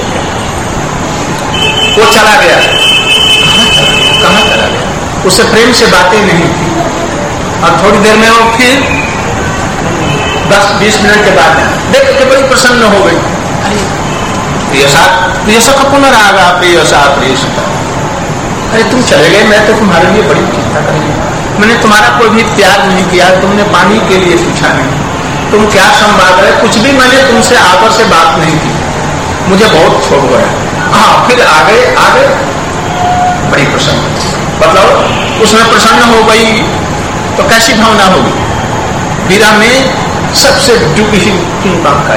वो चला गया। कहाँ चला गया? उससे प्रेम से बातें नहीं थी, और थोड़ी देर में वो फिर दस बीस मिनट के बाद देख के बड़ी प्रसन्न हो गई। अरे प्रियसा, प्रियसा का पुनरागा, प्रियसा प्रियसा, अरे तुम चले गए, मैं तो तुम्हारे लिए बड़ी चिंता कर रही हूँ। मैंने तुम्हारा कोई भी त्याग नहीं किया, तुमने पानी के लिए पूछा नहीं, तुम क्या संवाद है, कुछ भी मैंने तुमसे आदर से बात नहीं की, मुझे बहुत छोड़ गया। हाँ फिर आगे आगे बड़ी प्रसन्न, मतलब उसमें प्रसन्न हो गई तो कैसी भावना होगी? वीरा में सबसे डूबी चिंता का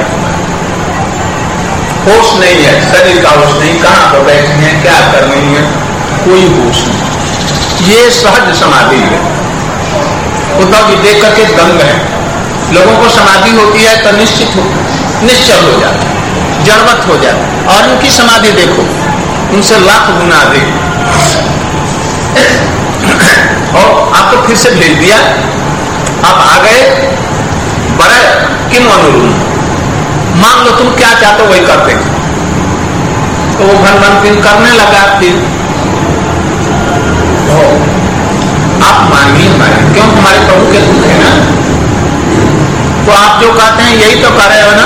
होश नहीं है, शरीर का होश नहीं, कहाँ पर बैठनी है, क्या करनी है, कोई होश नहीं। ये सहज समाधि है। उद्धव जी देख करके दंग है। लोगों को समाधि होती है तो निश्चित हो, निश्चल हो जाता, जड़वत हो जाता, और उनकी समाधि देखो, उनसे लाख गुना दे। और आपको फिर से भेज दिया, आप आ गए, बड़े किन अनुरूप, मान लो तुम क्या चाहते हो वही करते, तो वो भन भन फिर करने लगा। फिर तो आप मानिए हमारे, क्यों? तुम्हारे प्रभु के दुख है ना, तो आप जो कहते हैं यही तो कर रहे हो ना।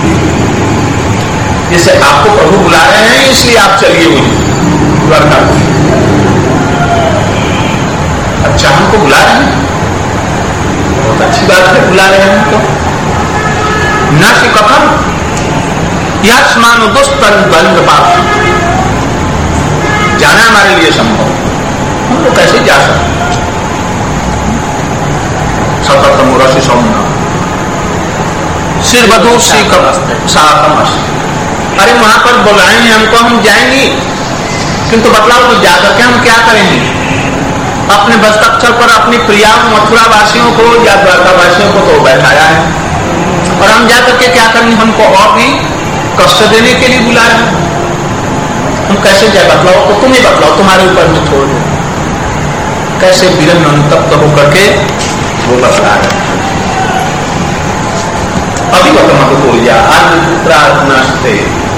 जैसे आपको प्रभु बुला रहे हैं इसलिए आप चलिए वही द्वारका। अच्छा हमको बुला रहे हैं, बहुत अच्छी बात है, बुला रहे हैं तो न कथम यस्मान दुष्कर बंद पाप, जाना हमारे लिए संभव, हम तो कैसे जा सकते? सततम रसी सौम्य सिर बधू सी सातमस। अरे वहां पर बुलाएंगे हमको, हम जाएंगे, किंतु बतलाओ तो जाकर के हम क्या करेंगे? अपने हस्ताक्षर पर अपनी प्रिया मथुरा वासियों को या द्वारका वासियों को तो बैठाया है, और हम जाकर के क्या करेंगे? हमको और भी कष्ट देने के लिए बुलाया है, हम कैसे जाए? बतलाओ तो, तुम ही बतलाओ, तुम्हारे ऊपर में छोड़ दो। कैसे विरन अनुतप्त होकर के वो बतला रहे। अभी बतमा को बोल जा प्रार्थना से।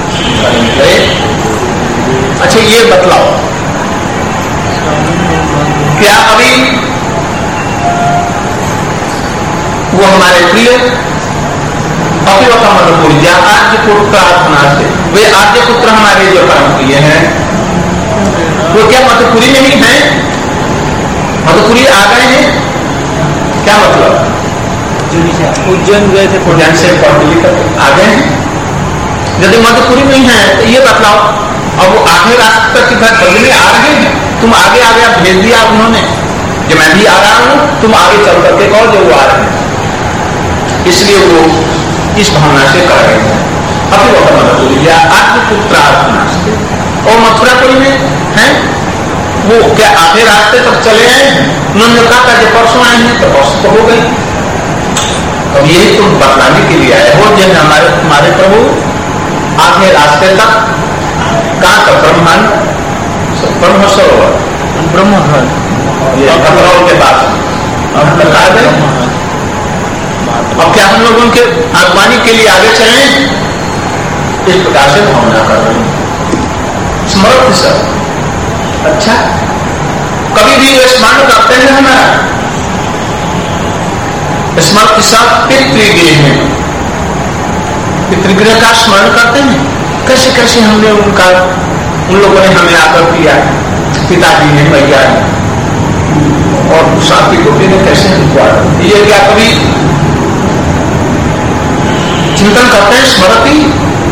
अच्छा ये बतलाओ, क्या अभी वो हमारे प्रिय अपीवता मधुपुरी आद्य पुत्र प्रार्थना से, वे आद्य पुत्र हमारे जो परम प्रिय हैं वो क्या मधुपुरी में ही है? मधुपुरी आ गए हैं, क्या मतलब? उज्जैन गए थे, उज्जैन से पौड़ी तक आ गए हैं। यदि मधुपुरी में है तो ये बतलाओ, अब वो आगे रास्ते तक किधर बदलने आ रहे हैं? तुम आगे आ गया, भेज दिया उन्होंने कि मैं भी आ रहा हूं, तुम आगे चल करके कहो जो वो आ रहे हैं। इसलिए वो इस भावना से कर रहे हैं अभी वो मधुपुरी या आद्य पुत्र प्रार्थना से। और मथुरापुरी में है वो क्या आधे रास्ते तक चले आए हैं? उन्होंने कहा जब परसों आए हैं तो परसों तो हो गई। अब यही तुम बतलाने के लिए आए हो जब हमारे तुम्हारे प्रभु आधे रास्ते तक कहाँ तक? ब्रह्मांड ब्रह्म सरोवर ब्रह्मघर खतराओं के बाद अब तक आ गए। अब क्या हम लोग उनके आगवानी के लिए आगे चले? इस प्रकार से भावना कर रहे हैं स्मृति सब। अच्छा, कभी भी वे स्मरण करते हैं हमारा स्मृति सब पितृगृह में, पितृगृह का स्मरण करते हैं। कैसे कैसे हमने उनका उन लोगों ने हमें आकर किया, पिताजी ने, भैया ने और साथी गोपी ने कैसे हमको आकर ये क्या कभी चिंतन करते हैं? स्मृति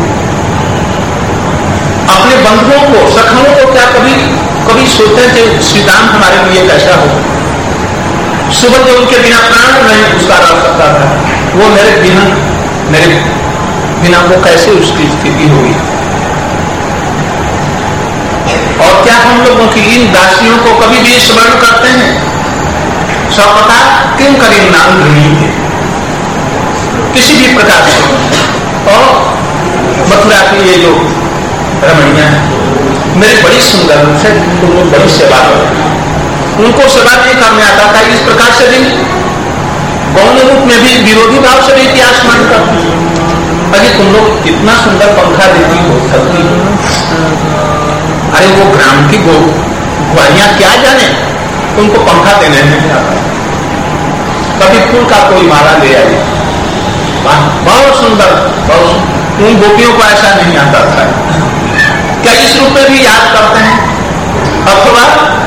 अपने बंधुओं को, सखाओं को क्या कभी कभी सोचते हैं कि श्री राम हमारे लिए कैसा हो? सुबह जो उनके बिना प्राण नहीं उसका रह सकता था, वो मेरे बिना मेरे बिना वो कैसे उसकी स्थिति होगी? और क्या हम लोगों की इन दासियों को कभी भी स्मरण करते हैं? स्वपता किम करीम नाम गृही किसी भी प्रकार से। और मथुरा की ये जो रमणिया है मेरी बड़ी सुंदर से तुम लोग बड़ी सेवा करो, उनको सेवा नहीं करने आता था। इस प्रकार से भी गौण रूप में भी विरोधी भाव से भी इतिहास मान करते। अरे तुम लोग कितना सुंदर पंखा देती हो, थकती हो। अरे वो ग्राम की गो ग्वालियां क्या जाने, उनको पंखा देने में आता। कभी फूल का कोई माला ले आई, बहुत सुंदर, बहुत उन गोपियों को ऐसा नहीं आता था। क्या इस रूप में भी याद करते हैं? अथवा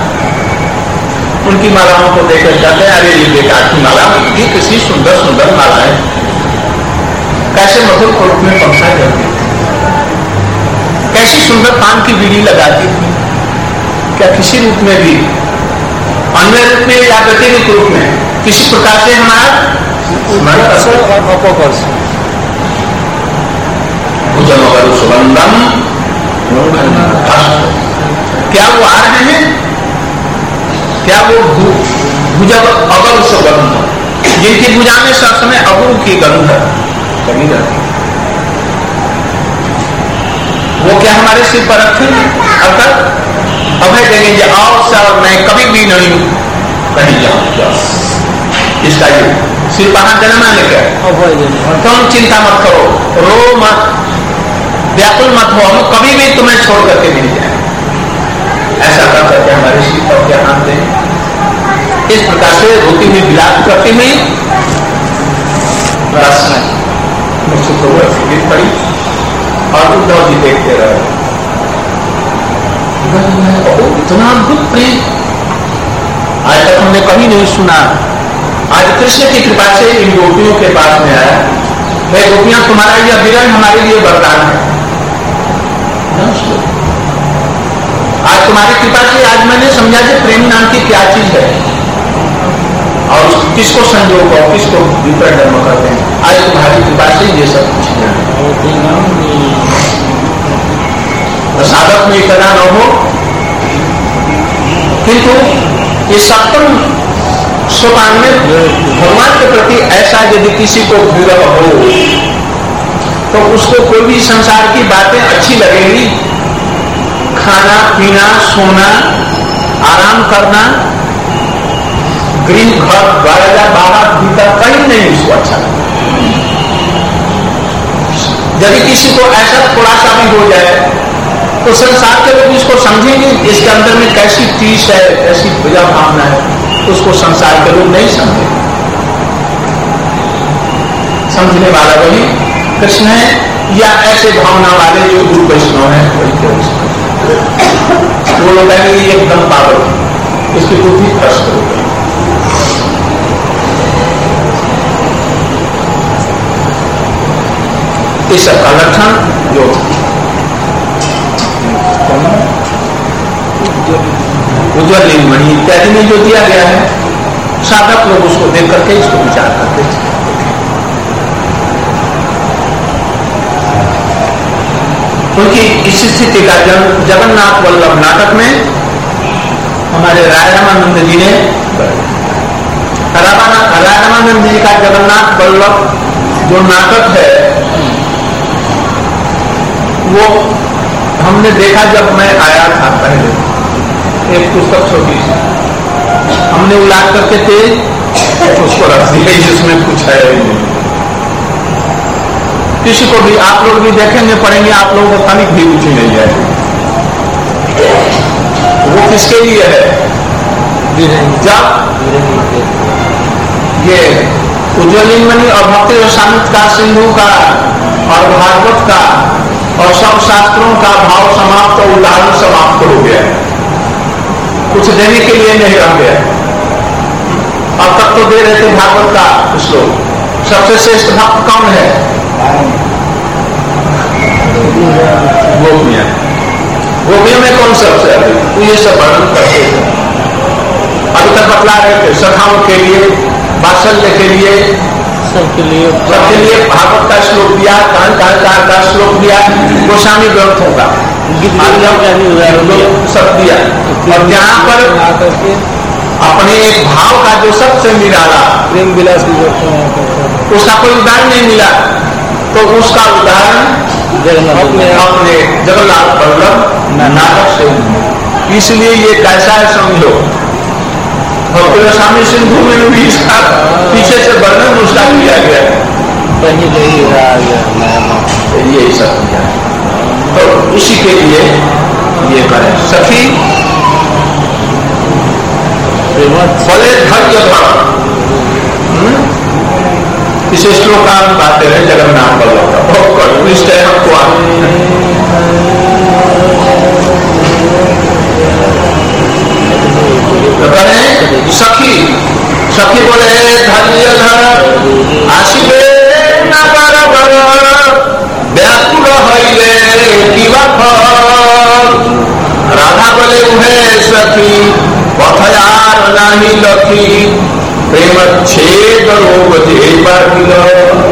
उनकी मालाओं को देखकर कहते हैं अरे ये बेकार की माला, ये किसी सुंदर सुंदर माला है, कैसे मधुर रूप में पंखा करती थी, कैसी सुंदर पान की बीड़ी लगाती थी। क्या किसी रूप में भी, अन्य रूप में या व्यक्तिगत रूप में किसी प्रकार से हमारा और अपकर्ष भुजमगर सुगंधम, क्या वो आ रहे हैं? क्या वो भुजग अगर सुगंध, जिनकी भुजा में सब समय अगुरु की गंध कभी रहती, वो क्या हमारे सिर पर रखेंगे? अब तक अभय देंगे आओ सर मैं कभी भी नहीं कहीं जाऊं, इसका ये सिर पर हाथ देना मान क्या अभय देंगे। तुम चिंता मत करो, रो मत, व्याकुल मत हो, हम कभी भी तुम्हें छोड़ करके नहीं जाए। ऐसा कर करके हमारे श्री पर क्या हाथ दें। इस प्रकार से रोती हुई विलाप करती हुई गिर पड़ी और उद्धव जी देखते रहे। इतना अद्भुत प्रेम आज तक हमने कभी नहीं सुना। आज कृष्ण की कृपा से इन गोपियों के पास में आया। भाई गोपियां, तुम्हारा यह विरह हमारे लिए वरदान है। आज तुम्हारी कृपा से आज मैंने समझा कि प्रेम नाम की क्या चीज है और किसको संजोग और किसको विपरीत धर्म करते हैं। आज तुम्हारी कृपा से ये सब कुछ साधक में इतना न हो, किंतु ये सप्तम सोपान में भगवान के प्रति ऐसा यदि किसी को विरह हो तो उसको कोई भी संसार की बातें अच्छी लगेगी। खाना पीना, सोना, आराम करना, गृह घर द्वारा बाहर भीतर कहीं नहीं उसको अच्छा लगता। यदि किसी को ऐसा थोड़ा सा भी हो जाए तो संसार के लोग इसको समझेंगे इसके अंदर में कैसी चीज है, कैसी पूजा भावना है, उसको संसार के लोग नहीं समझे। समझने वाला वही कृष्ण है या ऐसे भावना वाले जो गुरु वैष्णव है वही वो लोग कहेंगे ये एकदम पागल, इसकी बुद्धि भ्रष्ट हो गई। इस सबका लक्षण जो उज्ज्वल नीलमणि इत्यादि में जो दिया गया है, साधक लोग उसको देख करके इसको विचार करते हैं। क्योंकि इस स्थिति का जगन्नाथ वल्लभ नाटक में हमारे राजानंद जी ने, राजानंद जी का जगन्नाथ वल्लभ जो नाटक है वो हमने देखा जब मैं आया था पहले, एक पुस्तक छोटी सी हमने उलाट करके थे उसको रख दिया, जिसमें कुछ है नहीं। किसी को भी आप लोग भी देखेंगे पढ़ेंगे, आप लोगों को तनिक भी रुचि नहीं है। वो किसके लिए है? जब ये उज्ज्वल नीलमणि और भक्ति रसामृत का, सिंधु का और भागवत का और सब शास्त्रों का भाव समाप्त और उदाहरण समाप्त हो गया, कुछ देने के लिए नहीं रह गया। अब तक तो दे रहे थे भागवत का श्लोक। सबसे श्रेष्ठ भक्त कौन है? गोपियां। गोपियों में कौन सबसे अधिक? तो ये सब वर्णन करते थे। अभी तक बतला रहे थे सखाओं के लिए, वात्सल्य के लिए, सबके लिए सबके लिए भागवत का श्लोक दिया, कांताकार का श्लोक दिया, गोस्वामी ग्रंथों का सब दिया। और जहां पर अपने एक भाव का जो सबसे निराला प्रेम विलास उसका कोई उदाहरण नहीं मिला, तो उसका उदाहरण अपने अपने जगन्नाथ वल्लभ नाटक से। इसलिए ये कैसा है समझो, भक्ति रसामृत सिंधु में भी इसका पीछे से वर्णन उसका किया गया है, ये सब किया। तो इसी के लिए ये करें सखी फले धैर्य धर। इसे श्लोकान पाते रहे जगन्नाथ वल्लभ का बहुत कनिष्ठ है हमको। सखी सखी बोले धैर्य धर आशिबे न बरबर व्याकुल हइले किवा फल। राधा बोले उहे सखी पथयार नाही लखी प्रेम छेद रोग जेबर मिलो।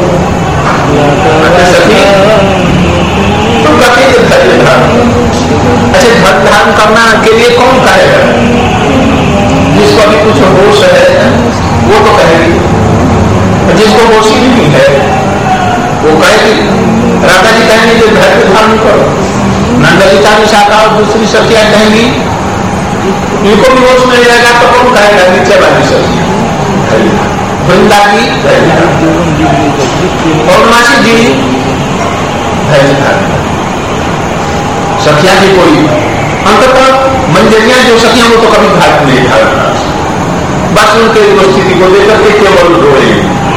सखी तुम कहेंगे धैर्य धारण। अच्छा धैर्य धारण करना के लिए कौन कहेगा? जिसको अभी कुछ होश है वो तो कहेगी, जिसको होश ही नहीं है वो कहेगी। राधा जी कहेंगे जो धैर्य धारण करो, नंदलिता विशाखा और दूसरी सखियां कहेंगी इनको भी होश मिल जाएगा, तो कौन कहेगा? नीचे वाली सखियां वृंदा की पौर्णमासी जी धैर्य धारण, सखियां की कोई अंततः मंजरियां जो सखियां वो तो कभी घाट नहीं धारण, बस उनके उपस्थिति को लेकर के केवल रोए।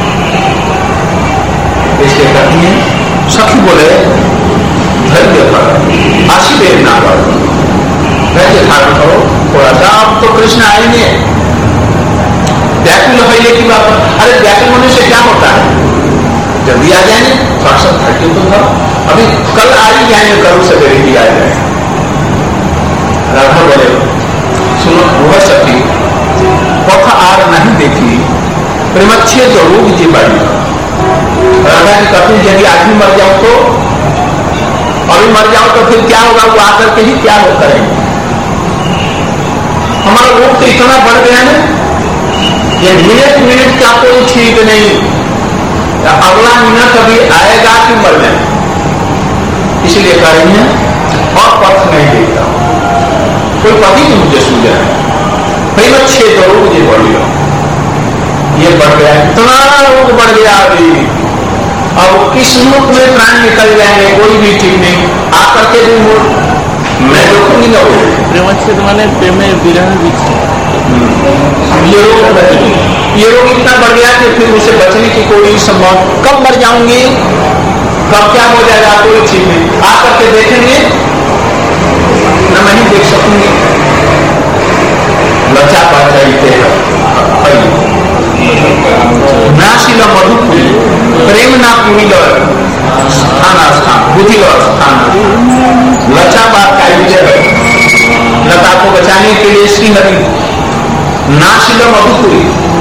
इसके कहती है सखी बोले धैर्य धारण आशीर्वाद ना करो, धैर्य धारण करो थोड़ा सा। अब तो कृष्ण आएंगे, व्याकुल है की बात। अरे व्याकुल होने से क्या होता है? जल्दी आ जाएंगे, थोड़ा सा धैर्य तो था, अभी कल आ ही जाएंगे, कल सवेरे ही आ जाएंगे। राधा बोले सुनो वह सखी पथ आर नहीं देखी प्रेमच्छे जो रोग जी बड़ी। राधा जी कहती यदि आज भी मर जाओ तो, अभी मर जाओ तो फिर क्या होगा? वो आकर के ही क्या हो करेंगे? हमारा रोग तो इतना बढ़ गया है, ये मिनट मिनट का कोई ठीक नहीं, अगला मिनट अभी आएगा कि मर जाए। इसलिए कह रही है और पथ नहीं देखता, कोई पति नहीं मुझे सूझा है। प्रेम छे रोग मुझे बढ़ गया, ये बढ़ गया, इतना रोग बढ़ गया अभी। अब किस मुख में प्राण निकल जाएंगे कोई भी ठीक नहीं। आकर के भी मैं देखूंगी ना वो प्रेम छेद माने प्रेम विरह ये रोग ये रोग इतना बढ़ गया कि फिर उसे बचने की कोई संभव। कब मर जाऊंगी? कब क्या हो जाएगा कोई ठीक नहीं। आकर के देखेंगे न मैं ही देख सकूंगी। लचा पाचाइते नाशिल मधुपुरी प्रेम ना पूरी स्थान स्थान बुद्धि स्थान लचा बात का विजय लता को बचाने के लिए श्रीहरि नाशिल मधुपुरी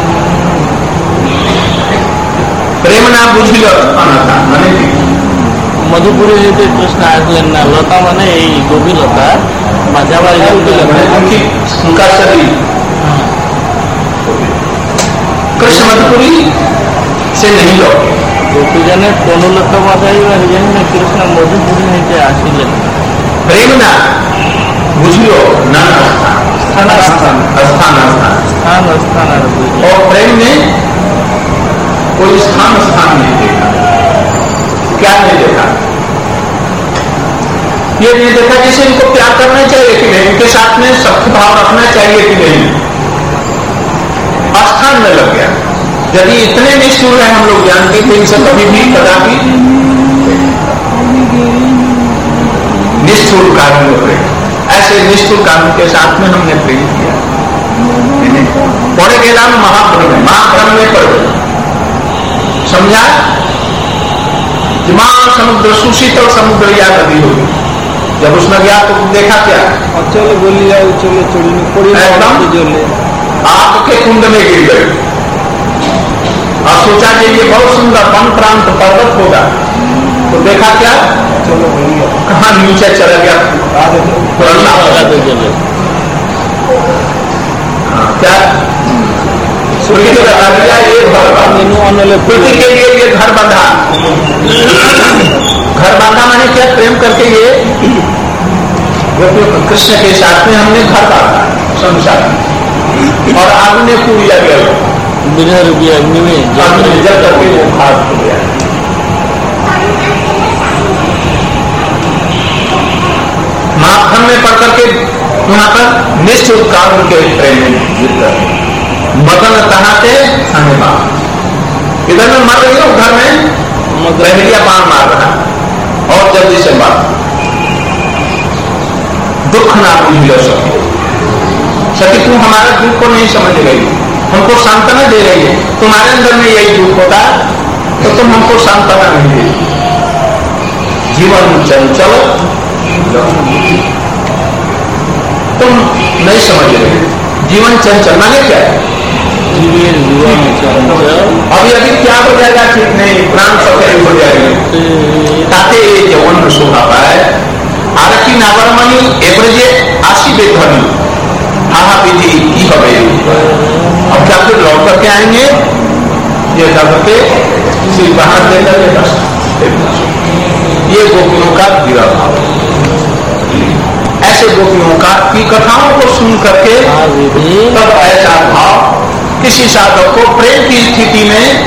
प्रेम ना बुझिल स्थान स्थान माने मधुपुरी जो कृष्ण आसलें ना लता माने गोपी लता मजावारी उनका शरीर कृष्ण मधुपुरी से नहीं लौटे। गोपी जने कोनो लता बजाई ना कृष्ण मधुपुरी नहीं के आसिले प्रेम ना बुझियो ना स्थान स्थान स्थान स्थान स्थान और प्रेम में कोई स्थान स्थान नहीं देखा। क्या नहीं देखा? ये नहीं देखा जैसे इनको प्यार करना चाहिए कि नहीं, इनके साथ में सख्त भाव रखना चाहिए कि नहीं। स्थान में लग गया। यदि इतने निष्ठुर है हम लोग जानते थे इनसे कभी भी कदापि निष्ठुर कार्यों पे ऐसे निष्ठुर कार्यों के साथ में हमने प्रेम किया। पढ़े के नाम महाभ्रम में महाभ्रम में पढ़ गए समझा मां समुद्र सुशीतल समुद्र या नदी होगी। जब उसमें गया तो देखा क्या चलो बोली जाओ चलो थोड़ी एकदम आग के कुंड में गिर गए और सोचा कि ये बहुत सुंदर वन प्रांत पर्वत होगा तो देखा क्या चलो कहाँ नीचे चला गया क्या सूर्य को बता दिया ये घर पृथ्वी के लिए ये घर बंधा घर बांधा मैंने क्या प्रेम करके ये कृष्ण के साथ में हमने घर बांधा संसार और आग ने पूरी लगे बिना रुपया अग्नि में जल करके वो खास हो गया। महाभ्रम में पढ़ करके यहाँ पर निश्चित कारण के प्रेम में मदन तहाते खाने बाप इधर में मर रही हो घर में बहरिया बाण मार रहा और जल्दी से बात दुख ना बुझ सके सखी तू हमारे दुख को नहीं समझ रही हमको सांत्वना दे रही है। तुम्हारे अंदर में यही दुख होता तो तुम हमको सांत्वना नहीं दे। जीवन चंचल तुम नहीं समझ रहे। जीवन चंचल माने क्या है? अभी अभी क्या हो जाएगा ठीक नहीं प्राण सफेद हो जाएंगे ताते जवन शोभा पाए आरती नागरमणि एवरेजे आशी बेधनी आहा विधि की हवे अब क्या फिर लौट करके आएंगे ये करके श्री बाहर देकर ये गोपियों का गिरा भाव। ऐसे गोपियों का की कथाओं को सुन करके तब ऐसा भाव किसी साधक को प्रेम की स्थिति में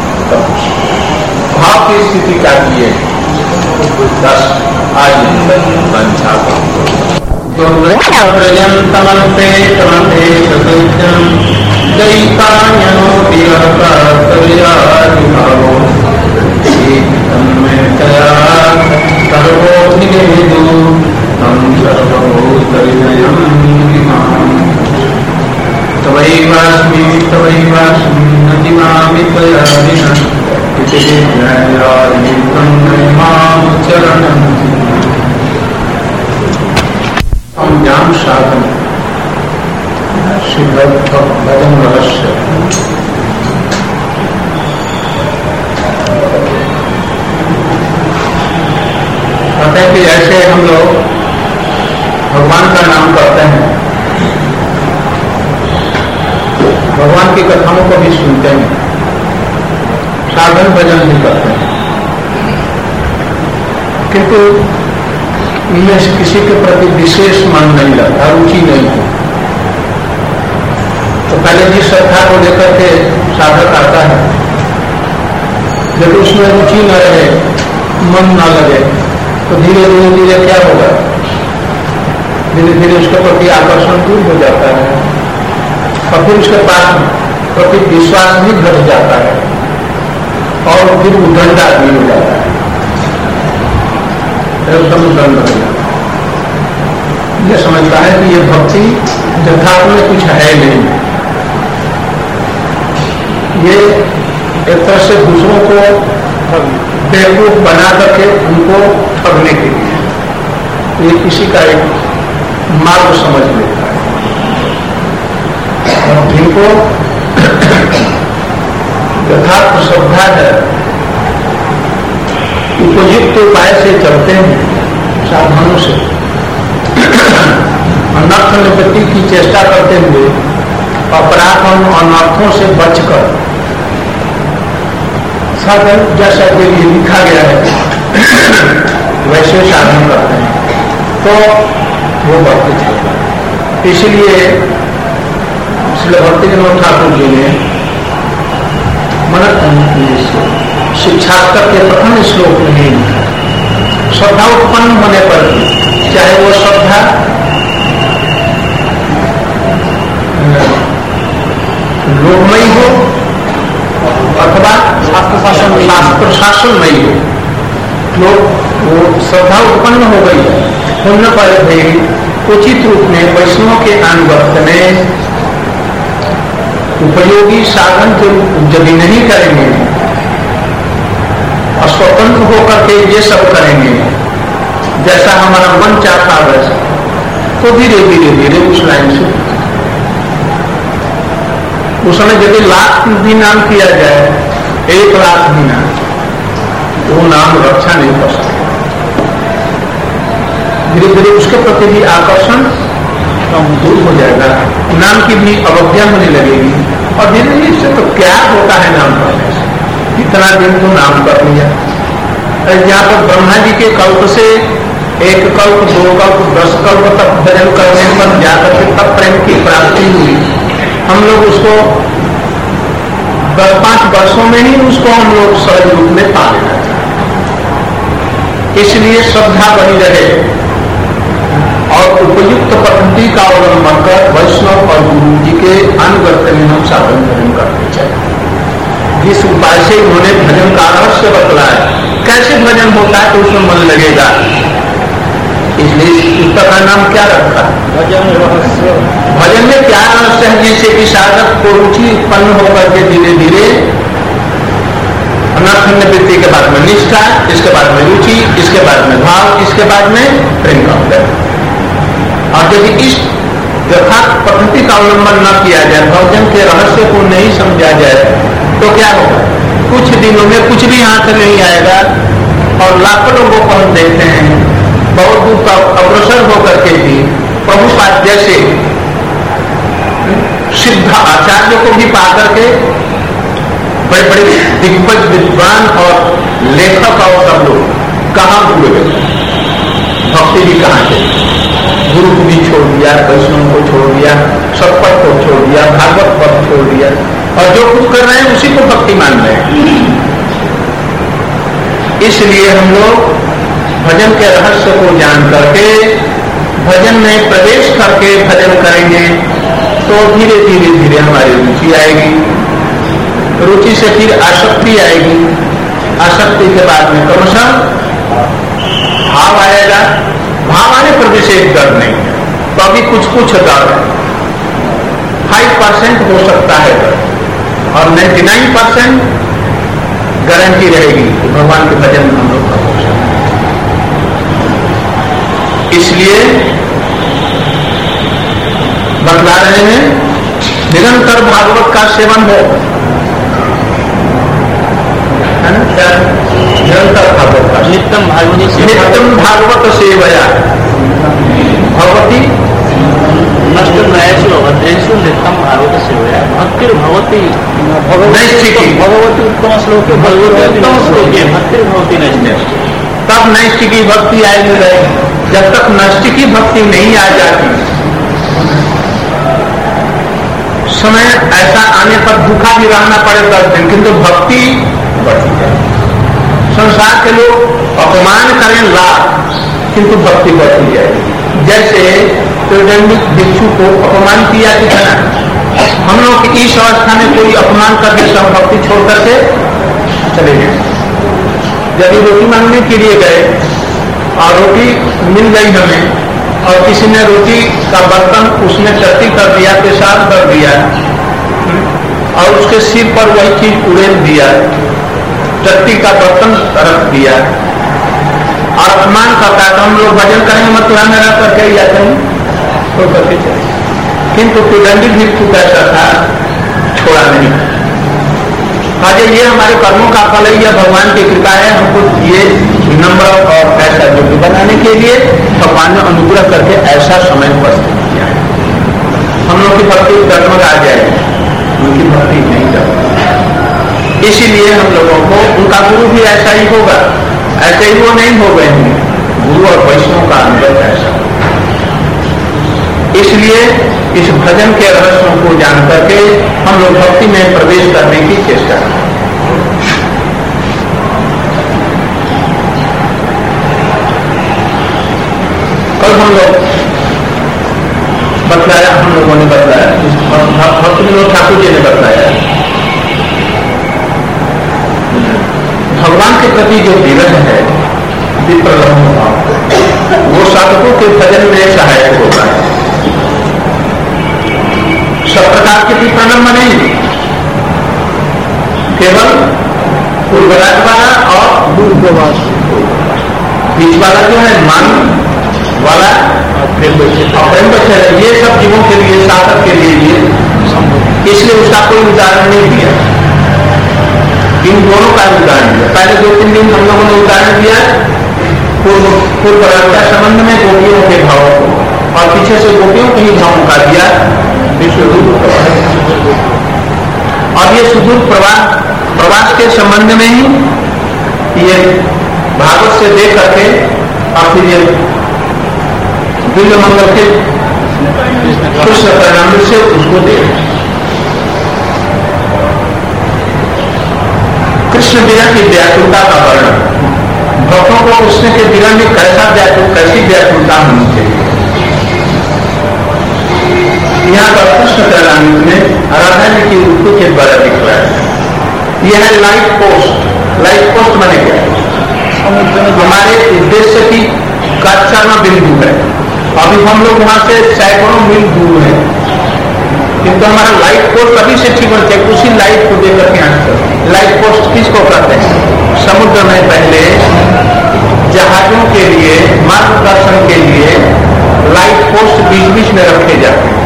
भाव की स्थिति क्या की है दस आज वंशा पर्यंतमन्ते तमन्ते सत्यं दैतान्यनो विरहकार्यादिभावो तन्मे तया सर्वोऽभिनेदु तं सर्वभूतविनयं विमाम् तवैवास्मि तवैवास्मि न जिमामि त्वया विना इति विज्ञायादितं नैमां चरणं ज्ञान साधन सिद्ध भजन रहस्य कहते हैं कि ऐसे हम लोग भगवान का नाम करते हैं भगवान की कथाओं को भी सुनते हैं साधन भजन भी करते हैं किंतु इनमें से किसी के प्रति विशेष मन नहीं लगता रुचि नहीं है। तो पहले जिस श्रद्धा को लेकर के साधक आता है जब उसमें रुचि न रहे मन न लगे तो धीरे धीरे धीरे क्या होगा धीरे धीरे उसके प्रति आकर्षण दूर हो जाता है और फिर उसके पास प्रति विश्वास भी घट जाता है और फिर उद्दंडा भी हो जाता है। एकदम दंड हो जाता है। ये समझता है कि ये भक्ति यथार्थ में कुछ है नहीं, ये एक तरह से दूसरों को बेवकूफ बना करके उनको ठगने के लिए ये किसी का एक मार्ग समझ लेता है। और जिनको यथार्थ श्रद्धा है, उपयुक्त उपाय से चलते हैं, साधनों से अनर्थ निवृत्ति की चेष्टा करते हुए अपराध और अनर्थों से बचकर साधन जैसा के लिए लिखा गया है वैसे साधन करते हैं तो वो बढ़ते चलेगा। इसलिए श्री भक्तिविनोद ठाकुर जी ने शिक्षास्त्र के प्रथम श्लोक में ही श्रद्धा उत्पन्न होने पर चाहे वो श्रद्धा लोकमयी हो अथवा शास्त्र शासन शास्त्र शासनमयी हो, लोग वो श्रद्धा उत्पन्न हो गई होने पर भी उचित रूप में वैष्णव के अनुगत्य में उपयोगी साधन के यदि नहीं करेंगे, स्वतंत्र होकर के ये सब करेंगे जैसा हमारा मन चाहता वैसा, तो धीरे धीरे धीरे उस लाइन से उस समय यदि लाख भी नाम किया जाए, एक लाख भी नाम, वो नाम रक्षा नहीं कर सकता। धीरे धीरे उसके प्रति भी आकर्षण दूर हो जाएगा, नाम की भी अवज्ञा होने लगेगी और धीरे धीरे इससे तो क्या होता है नाम करने से, इतना दिन तो नाम कर लिया। जहाँ पर ब्रह्मा जी के कल्प से एक कल्प, दो कल्प, दस कल्प तक भजन करने पर जाकर के तब प्रेम की प्राप्ति हुई, हम लोग उसको दस पांच वर्षों में ही उसको हम लोग सहज रूप में पा लेना चाहिए। इसलिए श्रद्धा बनी रहे और उपयुक्त पद्धति का अवलंबन कर वैष्णव और गुरु जी के अनुगत्य में हम साधन भजन करते चाहिए। जिस उपाय से उन्होंने भजन का रहस्य बतलाया, कैसे भजन होता है तो उसमें मन लगेगा, इसलिए इस पुस्तक का नाम क्या रखा? भजन रहस्य। भजन में क्या रहस्य है? जिससे कि साधक को रुचि उत्पन्न होकर के धीरे धीरे अनर्थ निवृत्ति के बाद में निष्ठा, इसके बाद में रुचि, इसके बाद में भाव, इसके बाद में प्रेम का उदय। और यदि इस यथार्थ पद्धति का अवलंबन न किया जाए, भजन के रहस्य को नहीं समझा जाए, तो क्या होगा? कुछ दिनों में कुछ भी हाथ नहीं आएगा और लाखों लोगों को हम देखते हैं बहुत दूर तक अग्रसर होकर के भी प्रभुपाद जैसे सिद्ध आचार्य को भी पाकर के बड़े बड़े दिग्गज विद्वान और लेखक और सब लोग कहाँ भूल गए, भक्ति भी कहाँ थे, गुरु को भी छोड़ दिया, वैष्णव को छोड़ दिया, सतपथ को छोड़ दिया, भागवत पथ छोड़ दिया और जो कुछ कर रहे हैं उसी को भक्ति मान रहे हैं। इसलिए हम लोग भजन के रहस्य को जान करके भजन में प्रवेश करके भजन करेंगे तो धीरे धीरे धीरे हमारी रुचि आएगी, रुचि से फिर आसक्ति आएगी, आसक्ति के बाद में क्रमशः भाव आएगा, भाव आने पर विशेष डर नहीं है, तो अभी कुछ कुछ डर है, फाइव परसेंट हो सकता है डर और नाइन्टी नाइन परसेंट गारंटी रहेगी कि भगवान के भजन में हम लोग का हो सकता है। इसलिए बतला रहे हैं निरंतर भागवत का सेवन हो, है ना? क्या निरंतर भागवत का नित्यम भागवती नित्यम भागवत सेवया भगवती नष्ट नयसु अभद्रेषु नित्यम भागवत सेवया भक्तिर भगवती नैष्ठिकी भगवती उत्तम श्लोक भगवती उत्तम श्लोक भक्तिर भगवती नैष्ठिकी। तब नैष्ठिकी भक्ति आएगी रहेगी, जब तक नैष्ठिकी भक्ति नहीं आ जाती, समय ऐसा आने पर भूखा भी रहना पड़े दस दिन, किंतु भक्ति बढ़ती जाए। संसार के लोग अपमान करें लाख, किंतु भक्ति बढ़ती जाएगी। जैसे भिक्षु को अपमान किया कि हम लोग की इस अवस्था में कोई अपमान करके सब भक्ति छोड़ करके चले गए। जब रोटी मांगने के लिए गए और रोटी मिल गई हमें और किसी ने रोटी का बर्तन उसमें टट्टी कर दिया, पेशाब कर दिया और उसके सिर पर वही चीज उड़ेल दिया, टट्टी का बर्तन रख दिया और अपमान करता है तो हम लोग भजन करेंगे मथुरा में रह करके या कहीं तो करके चले। किंतु कुदंडी भिक्षु कैसा था, छोड़ा नहीं। आज ये हमारे कर्मों का फल है, यह भगवान की कृपा है। हमको ये नम्र और ऐसा योग्य बनाने के लिए भगवान ने अनुग्रह करके ऐसा समय उपस्थित किया है। हम लोग की भक्ति डगमग आ जाएगी, उनकी भक्ति नहीं डगमग। इसीलिए हम लोगों को उनका गुरु भी ऐसा ही होगा, ऐसे ही वो नहीं हो गए हैं। गुरु और वैष्णव का अनुभव ऐसा। इसलिए इस भजन के रहस्यों को जान करके हम लोग भक्ति में प्रवेश करने की चेष्टा करें। कल हम लोग बतलाया, हम लोगों ने बतलाया, भक्त विनोद ठाकुर जी ने बतलाया, भगवान के प्रति जो विरह है विप्रलम्ब भाव, वो साधकों के भजन में सहायक होता है। सब प्रकार के विप्रलम्ब नहीं, केवल पूर्वराज वाला और दूरप्रवास बीच वाला जो है मन वाला और प्रेम बच्चे, ये सब जीवों के लिए, साधक के लिए ये, इसलिए उसका कोई उदाहरण नहीं दिया। इन दोनों का उदाहरण दिया। पहले दो तीन दिन हम लोगों ने उदाहरण दिया पूर्व का संबंध में गोपियों के भावों को, और पीछे से गोपियों के ही भावों का दिया विश्वदूत प्रवाह। और ये सुदूर प्रवास प्रवास के संबंध में ही ये भागवत से देख करके और फिर ये दिव्य मंगल के कृष्ण परिणाम से उसको दे। कृष्ण विरह की व्याकुलता का वर्णन, भक्तों को कृष्ण के विरह में कैसा व्याकुल, कैसी व्याकुलता होनी चाहिए। यहाँ पर कृष्ण परिणाम में राधा जी की रूप के द्वारा दिख रहा है। यह है लाइट पोस्ट। लाइट पोस्ट माने क्या? हमारे उद्देश्य की का चरम बिंदु है। अभी हम लोग वहां से सैकड़ों मील दूर है, किंतु हमारा लाइट पोस्ट अभी से ठीक बनते है। उसी लाइट को देकर के आंसर लाइट पोस्ट किसको कहते हैं? समुद्र में पहले जहाजों के लिए मार्गदर्शन के लिए लाइट पोस्ट बीच बीच में रखे जाते हैं।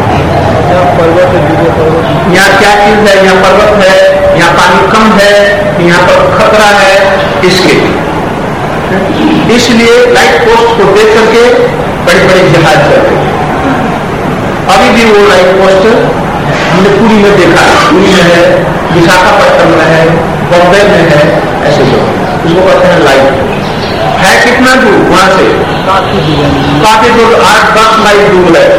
यहाँ क्या चीज है? यहाँ पर्वत है, यहाँ पानी कम है, यहाँ पर खतरा है, इसके इसलिए लाइट पोस्ट को देख करके बड़े बड़े जहाज चलते हैं। अभी भी वो लाइट पोस्ट हमने पूरी में देखा, पूरी में है, विशाखापट्टनम में है, बॉम्बे में है, ऐसे लोग उसको कहते हैं लाइट पोस्ट। है कितना दूर वहां से? काफी दूर, आठ दस माइल दूर है,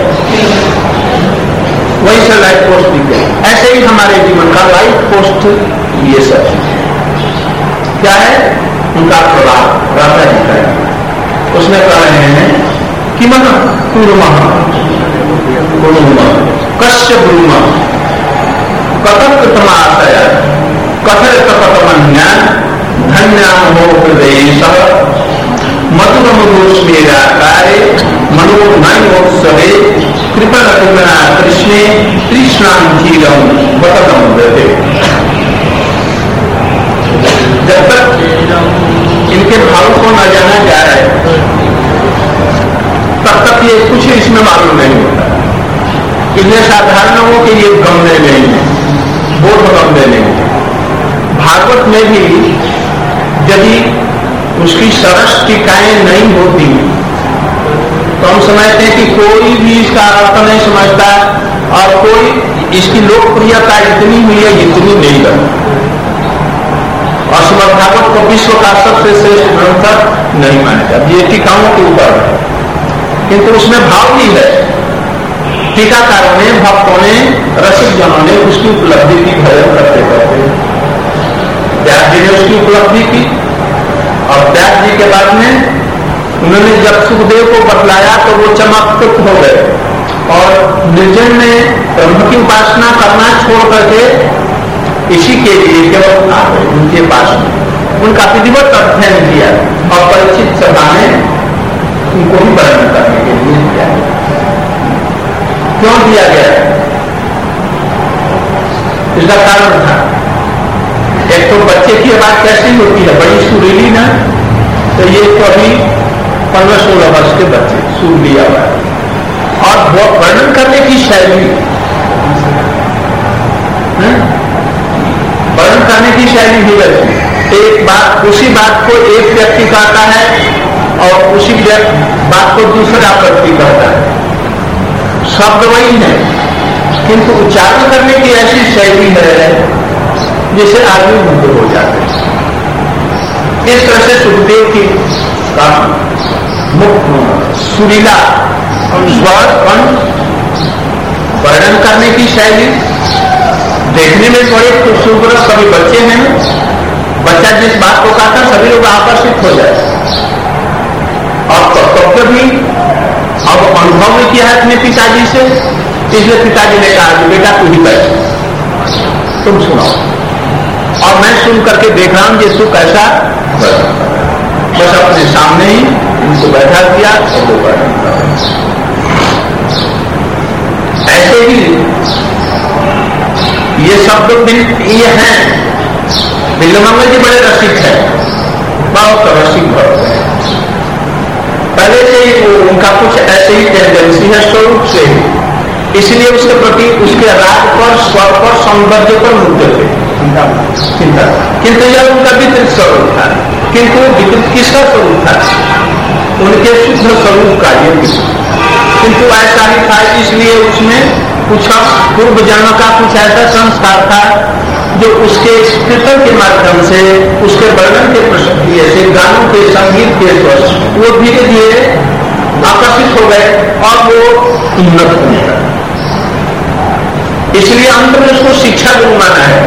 वहीं से लाइट पोस्ट दिख गए। ऐसे ही हमारे जीवन का लाइट पोस्ट ये सब क्या है? उनका प्रभाव राधा जी का है। उसमें कह रहे हैं कि मन पूर्व कश्य ब्रूम कथक कृतमाशय कथर कपटमन्या धन्या हो हृदय मधुर मधुस्मेरा कार्य मनोन्मोत्सवे कृपण कृपणा कृष्णे कृष्णांचीरम बतम देते। जब तक इनके भाव को न जाना जा रहा है तब तक ये कुछ इसमें मालूम नहीं होता। इतने साधारण लोगों के ये गमले नहीं है, बोध गमले नहीं है। भागवत में भी यदि उसकी सरस टीकाएं नहीं होती तो हम समझते हैं कि कोई भी इसका अर्थ नहीं समझता और कोई इसकी लोकप्रियता इतनी हुई है इतनी नहीं लगती। और श्रीमद् भागवत को विश्व का सबसे श्रेष्ठ ग्रंथ नहीं माना जाता। ये टीकाओं के ऊपर, किंतु उसमें भाव भी है। टीकाकारों ने, भक्तों ने, रसिक जनों ने उसकी उपलब्धि की भजन करते करते व्यास जी ने उसकी उपलब्धि की और व्यास जी के बाद में उन्होंने जब सुखदेव को बतलाया तो वो चमत्कृत हो गए और निर्जन में ब्रह्म की उपासना करना छोड़ करके इसी के लिए केवल आ गए उनके पास में। उनका विधिवत अध्ययन किया और परीक्षित सभा में उनको भी वर्णन करने के लिए दिया गया। क्यों दिया गया? इसका कारण था, एक तो बच्चे की आवाज कैसी होती है, बड़ी सुरीली ना, तो ये तो अभी पंद्रह सोलह वर्ष के बच्चे सुरीली आवाज, और वो वर्णन करने की शैली, वर्णन करने की शैली भी वैसी। एक बात, उसी बात को एक व्यक्ति कहता है और उसी बात को दूसरा व्यक्ति कहता है, शब्द वही है किंतु उच्चारण करने की ऐसी शैली है जिसे आदमी मुग्ध हो जाते हैं। इस तरह से सुखदेव की का मुक्त सुरीला स्वर वर्णन करने की शैली, देखने में बड़े खूबसूरत, सभी बच्चे हैं, बच्चा जिस बात को कहता है सभी लोग आकर्षित हो जाए, और कर्तव्य भी अब अनुभव भी किया है अपने पिताजी से, इसलिए पिताजी ने कहा कि बेटा तू ही बैठ, तुम सुनाओ, और मैं सुन करके देख रहा हूं कि तू कैसा, बस अपने सामने ही उनको बैठा दिया और वो बैठा। ऐसे ही ये शब्द ये हैं, बिल्वमंगल जी बड़े रसिक है, बहुत रसिक भक्त है, पहले से ही उनका कुछ ऐसे ही टेंडेंसी है स्वरूप से, इसलिए उसके प्रति उसके राग पर, स्वर पर, सौंदर्य पर मुग्ध थे, चिंता। किंतु यह उनका विकृत स्वरूप था, किंतु विकृत किसका स्वरूप था? उनके शुद्ध स्वरूप का ये विकृत, किंतु ऐसा ही था, इसलिए उसमें कुछ पूर्व जन्म का कुछ ऐसा संस्कार था जो उसके कीर्तन के माध्यम से, उसके वर्णन के प्रसंग से, गानों के संगीत के स्वर, वो धीरे धीरे आकर्षित हो गए और वो उन्नत होने लगे। इसलिए अंत में उसको शिक्षा गुरु माना है।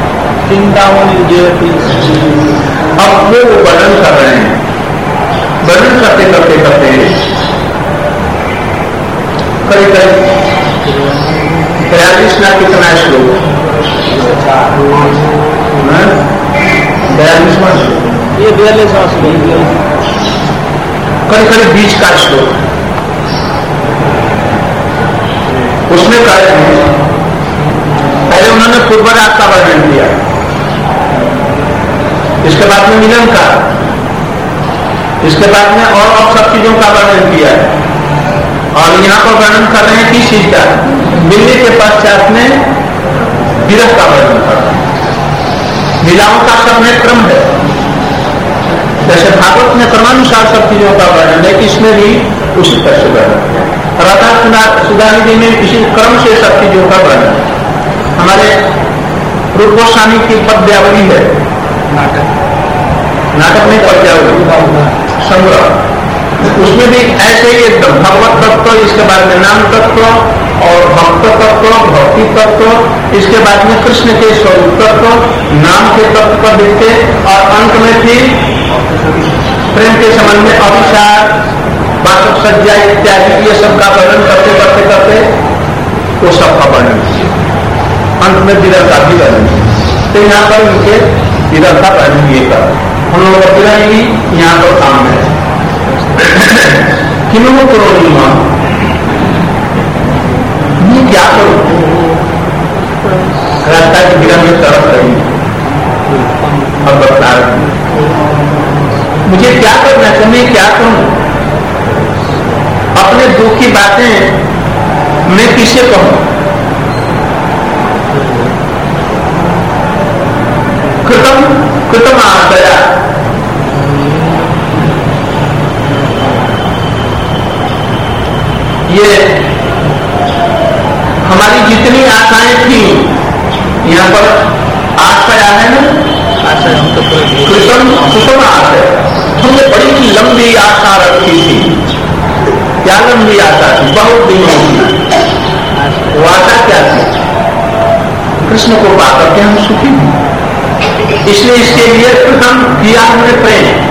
अब वो वर्णन कर रहे हैं, वर्णन करते करते करते करीब करीब बयालीस ना कितना श्लोक, बयालीसवां श्लोक, ये बयालीसवां श्लोक, करीब करीब बीच का श्लोक, उसमें कह रहे हैं, पहले उन्होंने पूर्व राग का वर्णन किया, इसके बाद में मिलन का, इसके बाद में और अब सब चीजों का वर्णन किया है, और यहाँ पर वर्णन कर रहे हैं किस चीज का? मिलने के पश्चात में विरह का वर्णन कर रहे हैं। लीलाओं का सब में क्रम है, जैसे भागवत में क्रमानुसार सब चीजों का वर्णन है, इसमें भी उसी तरह से वर्णन है। राधा सुधानिधि में इसी क्रम से सब चीजों का वर्णन है। हमारे रूप गोस्वामी की पद्यावली है, नाटक नाटक में पद्यावली संग्रह, उसमें भी ऐसे ही एकदम भगवत तत्व, इसके बाद में नाम तत्व और भक्त तत्व, भक्ति तत्व, इसके बाद में कृष्ण के स्वरूप तत्व, नाम के तत्व पर देखते, और अंत में फिर प्रेम के संबंध में अभिशाप, वासक सज्जा इत्यादि ये सब का वर्णन करते करते करते वो सब का वर्णन किया, अंत में विरह का भी वर्णन। तो यहाँ पर उनके विरह का वर्णन ये कर, हम लोग का विरह ही यहाँ पर काम है। किन्हों करो मां, ये क्या करो, रास्ता की विरह में तरफ रही और बता रही, मुझे क्या करना चाहिए, मैं क्या करूं, अपने दुख की बातें मैं किसे कहूं? कृतम कृतम आदया, ये हमारी जितनी आशाएं थी, यहाँ पर आशा है ना, आशा कृतम कृतम आशा, हमने बड़ी लंबी आशा रखी थी, क्या लंबी आशा थी, बहुत दिनों की। वो आशा क्या थी? कृष्ण को पाकर के हम सुखी हैं, इसलिए इसके लिए कृतम किया हमने प्रेम,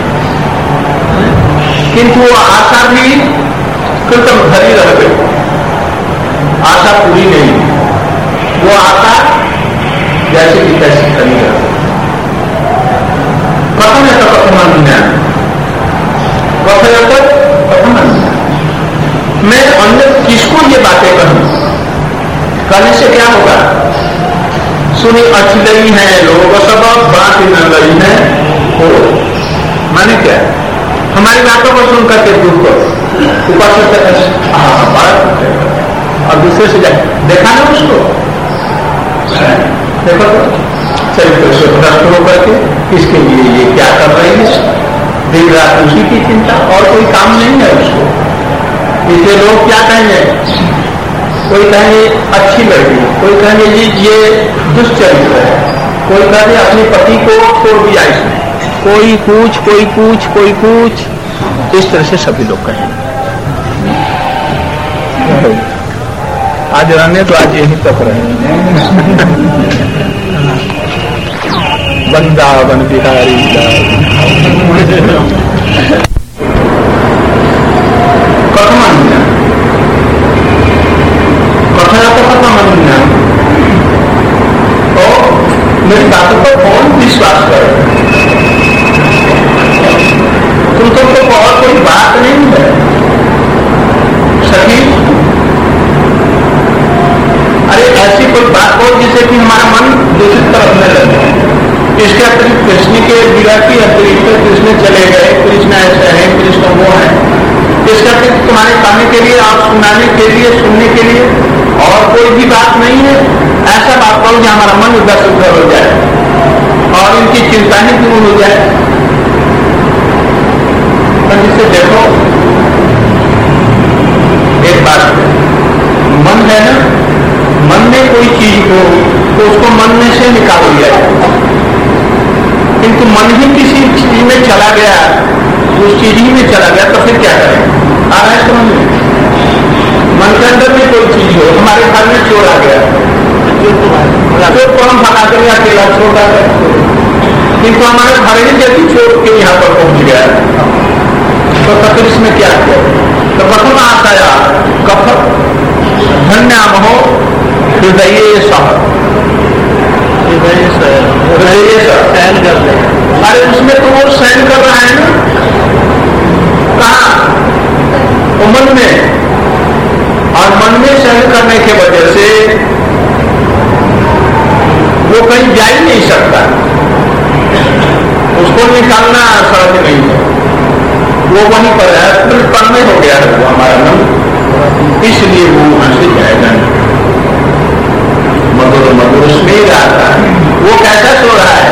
किंतु वो आशा भी कृतम भरी रह गई, आशा पूरी नहीं, वो आशा जैसे कि तैसे खड़ी रह गई। प्रथम है तो प्रथम ज्ञान, प्रथम है तो प्रथम मैं अन्य किसको ये बातें कहूं? कहने से क्या होगा? सुनी अछलई है लोग सब बात न लई है हो। माने क्या? हमारी बातों को सुनकर के दुख को ऊपर से हाँ बात और दूसरे से जाए देखा ना उसको, देखो तो चरित्र से भ्रष्ट होकर के किसके लिए ये क्या कर रही है, दिन रात उसी की चिंता और कोई काम नहीं है उसको। इसलिए लोग क्या कहेंगे? कोई कहेंगे अच्छी लड़की, कोई कहेंगे जी ये दुष्चरित्र है, कोई कहेंगे अपने पति को छोड़ दिया इसने, कोई पूछ कोई पूछ कोई पूछ, इस तरह से सभी लोग कहेंगे। आज रहने तो आज यही तक रहे। वृंदावन बिहारी कथमन्य कथया तो कथमन्य, तो मेरी बातों पर कौन विश्वास करे? तुम तो, तो और कोई बात नहीं है सही। अरे ऐसी कोई बात हो जिससे कि हमारा मन दूसरी तरफ न लगे। इसके अतिरिक्त कृष्ण के विरह की अतिरिक्त कृष्ण चले गए, कृष्ण ऐसे हैं, कृष्ण वो है, इसके अतिरिक्त तुम्हारे कहने के लिए, आप सुनाने के लिए, सुनने के लिए और कोई भी बात नहीं है। ऐसा बात करो कि हमारा मन उधर से उधर हो जाए और इनकी चिंता ही दूर हो जाए। पर जिससे देखो एक बात, मन है ना, मन में कोई चीज हो तो उसको मन में से निकाल दिया, किंतु मन ही किसी चीज में चला गया, उस चीज ही में चला गया तो फिर क्या करें? आ रहा है समझ में? मन के अंदर में कोई चीज हो, हमारे घर में चोर आ गया, चोर को हम भगा कर अकेला छोड़ कर, किंतु हमारे घर ही जैसी चोर के यहाँ पर पहुंच गया तो फिर इसमें क्या किया? तो प्रथम आशया कफ धन्याम हो हृदय सह, हृदय सहन कर दे। अरे उसमें तो वो सहन कर रहा है ना, कहा? वो मन में, और मन में सहन करने के वजह से वो कहीं जा ही नहीं सकता, उसको निकालना सहज नहीं है, वो वहीं पर है, फिर तन्मय हो गया है वो हमारा मन, इसलिए वो वहां से जाएगा। मधुर मधुर स्मेर आता है, वो कैसा सो रहा है?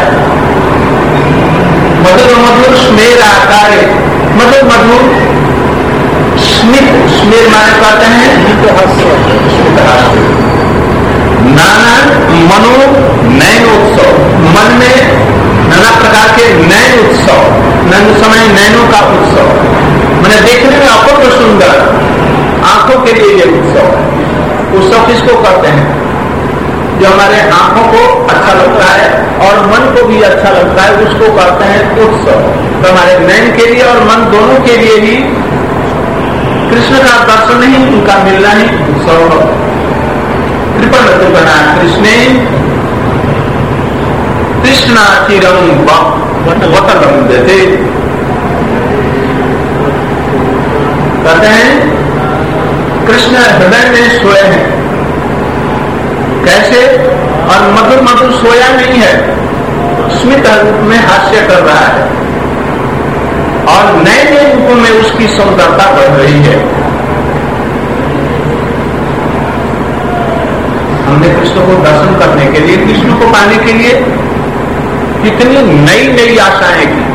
मधुर मधुर स्मेर आता है, मधुर मधुर स्मित, स्मेर माने कहते हैं स्मित हास्य, नाना मनो नयनोत्सव, मन में नाना प्रकार के नयन उत्सव, नयन समय नयनों का उत्सव, मैंने देखने में अपूर्व सुंदर, आंखों के लिए ये उत्सव है। उत्सव किसको कहते हैं? जो हमारे आंखों को अच्छा लगता है और मन को भी अच्छा लगता है, उसको कहते हैं उत्सव। तो हमारे नयन के लिए और मन दोनों के लिए ही कृष्ण का दर्शन ही, उनका मिलना ही उत्सव। कृपण तो बना कृष्णे कृष्णा चिरम वतलम देते, कहते हैं कृष्ण हृदय में सोए हैं। कैसे? और मधुर मधुर सोया नहीं है, स्मित रूप में हास्य कर रहा है और नए नए रूपों में उसकी सुंदरता बढ़ रही है। हमने कृष्ण को दर्शन करने के लिए, कृष्ण को पाने के लिए कितनी नई नई आशाएं की।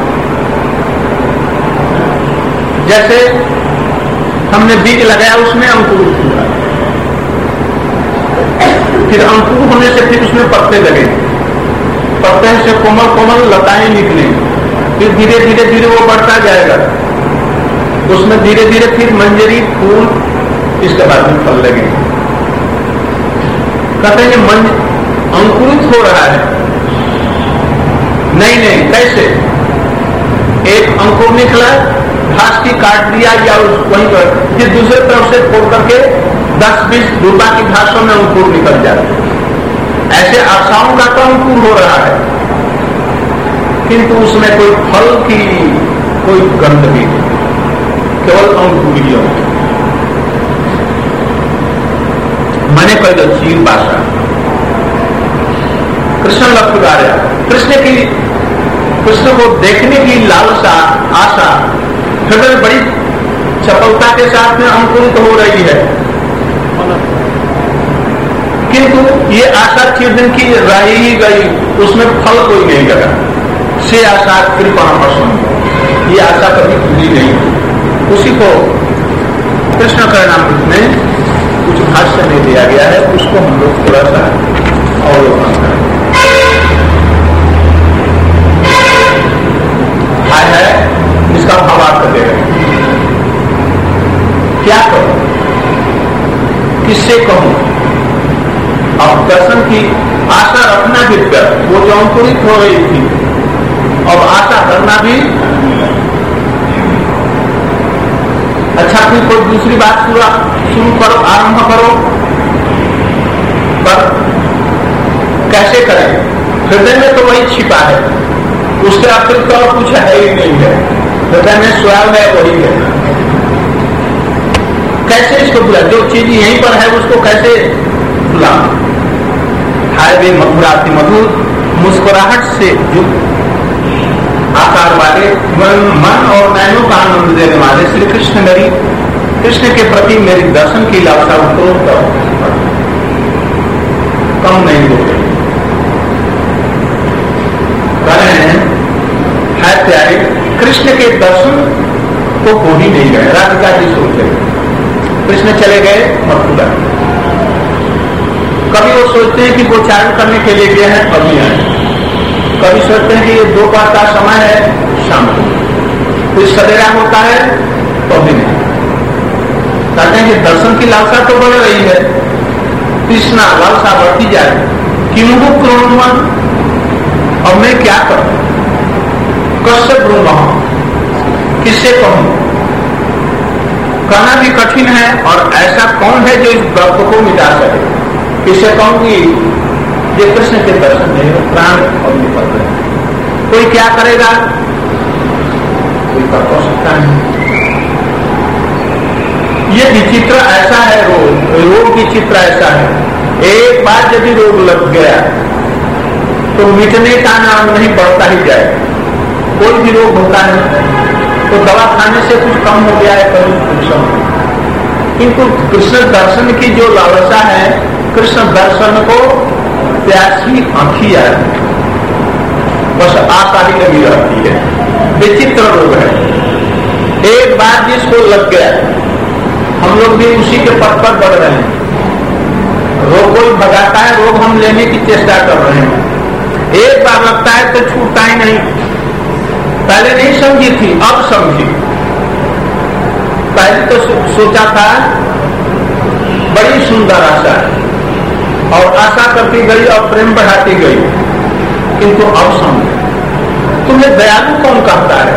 जैसे हमने बीज लगाया, उसमें अंकुर हुआ, फिर अंकुर होने से फिर उसमें पत्ते लगे, पत्ते से कोमल कोमल लताएं निकले, फिर धीरे धीरे धीरे वो बढ़ता जाएगा, उसमें धीरे धीरे फिर मंजरी, फूल, इसके बाद में फल लगे। कहते हैं मन अंकुरित हो रहा है। नहीं नहीं, कैसे? एक अंकुर निकला, घास की काट दिया या उस वहीं पर, फिर दूसरे तरफ से फोड़ करके दस बीस धूपा की घासों में अंकुर निकल जाता। ऐसे आशाओं का तो अंकुर हो रहा है, किंतु उसमें कोई फल की कोई गंध भी नहीं, केवल अंकुरियों। मैंने कह दो चीर बासा कृष्ण लक्ष्य कृष्ण की कृष्ण को देखने की लालसा आशा हृदय बड़ी चपलता के साथ में अंकुरित हो रही है, किंतु ये आशा चिर दिन की रह ही गई, उसमें फल कोई नहीं लगा। से आशा कृपण पसंद, ये आशा कभी पूरी नहीं। उसी को कृष्ण करणामृत में कुछ भाष्य में दिया गया है, उसको हम लोग थोड़ा सा अवलोकन करें। हाय है इसका भावार्थ दे रहे हैं। क्या करूं, किससे कहूं? अब दर्शन की आशा रखना भी व्यर्थ, वो जो अंकुरित हो रही थी, अब आशा करना भी अच्छा। फिर कोई दूसरी बात शुरू शुरू करो, आरंभ करो, पर कैसे करें? हृदय में तो वही छिपा है, उसके अतिरिक्त और कुछ है ही नहीं है। हृदय में स्वयं है, वही है। कैसे इसको बुला? जो चीज यहीं पर है उसको कैसे बुला? हाय वे मधुराति मधुर मुस्कुराहट से युक्त आकार वाले मन, मन और नैनों का आनंद देने वाले श्री कृष्ण मेरी कृष्ण के प्रति मेरी दर्शन की लालसा उत्तरोत्तर कम नहीं हो गई। कह रहे हैं है प्यारे कृष्ण के दर्शन को हो ही नहीं गए। राधिका जी सोचते कृष्ण चले गए मथुरा, कभी वो सोचते हैं कि वो चारण करने के लिए गए हैं, अभी आए। कभी सोचते हैं कि ये दोपहर का समय है, शाम को कुछ सवेरा होता है, तो भी नहीं। कहते हैं कि दर्शन की लालसा तो बढ़ रही है, कृष्णा लालसा बढ़ती जाए कि मुझे क्रोधमान, अब मैं क्या करूं? कश्य ब्रूम, किससे कहूं? कहना भी कठिन है, और ऐसा कौन है जो इस व्रत को मिटा सके? किससे कहूंगी? ये कृष्ण के दर्शन नहीं हो, प्राण और निकल रहे। कोई क्या करेगा? कोई कर तो सकता नहीं। ये विचित्र ऐसा है, रोग रोग विचित्र ऐसा है। एक बार यदि रोग लग गया तो मिटने का नाम नहीं, बढ़ता ही जाए। कोई भी रोग होता है तो दवा खाने से कुछ कम हो गया है, कभी कुछ। किंतु कृष्ण दर्शन की जो लालसा है, कृष्ण दर्शन को प्यासी आंखियां बस आशा ही लगी रहती है। विचित्र रोग है, एक बार जिसको लग गया, हम लोग भी उसी के पथ पर बढ़ रहे हैं। रोग कोई भगाता है, रोग हम लेने की चेष्टा कर रहे हैं। एक बार लगता है तो छूटता ही नहीं। पहले नहीं समझी थी, अब समझी। पहले तो सोचा था बड़ी सुंदर आशा है, और आशा करती गई और प्रेम बढ़ाती गई, किंतु अब समझे। तुम्हें दयालु कौन कहता है?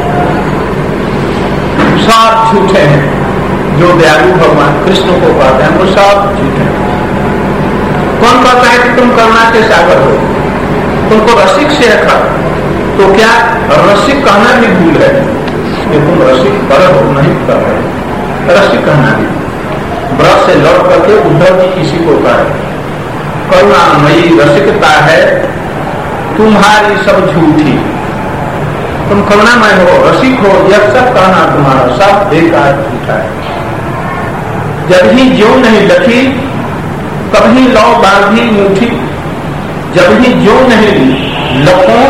सब झूठे हैं जो दयालु भगवान कृष्ण को कहते हैं, वो सब झूठे हैं। कौन कहता है कि तुम करुणा के सागर हो, तुमको रसिक से रखा? तो क्या रसिक कहना भी भूल है कि तुम रसिक पर हो, नहीं कर रहे। रसिक कहना भी ब्रश से लौट करके उद्धव जी किसी को कहे करुणामयी रसिकता है तुम्हारी सब झूठी, तुम करुणामय हो, रसिक हो, यह सब कहना तुम्हारा सब बेकार झूठा है। जब ही ज्यों नहीं लखी कभी लौ बांधी मुठी, जब ही ज्यों नहीं लखों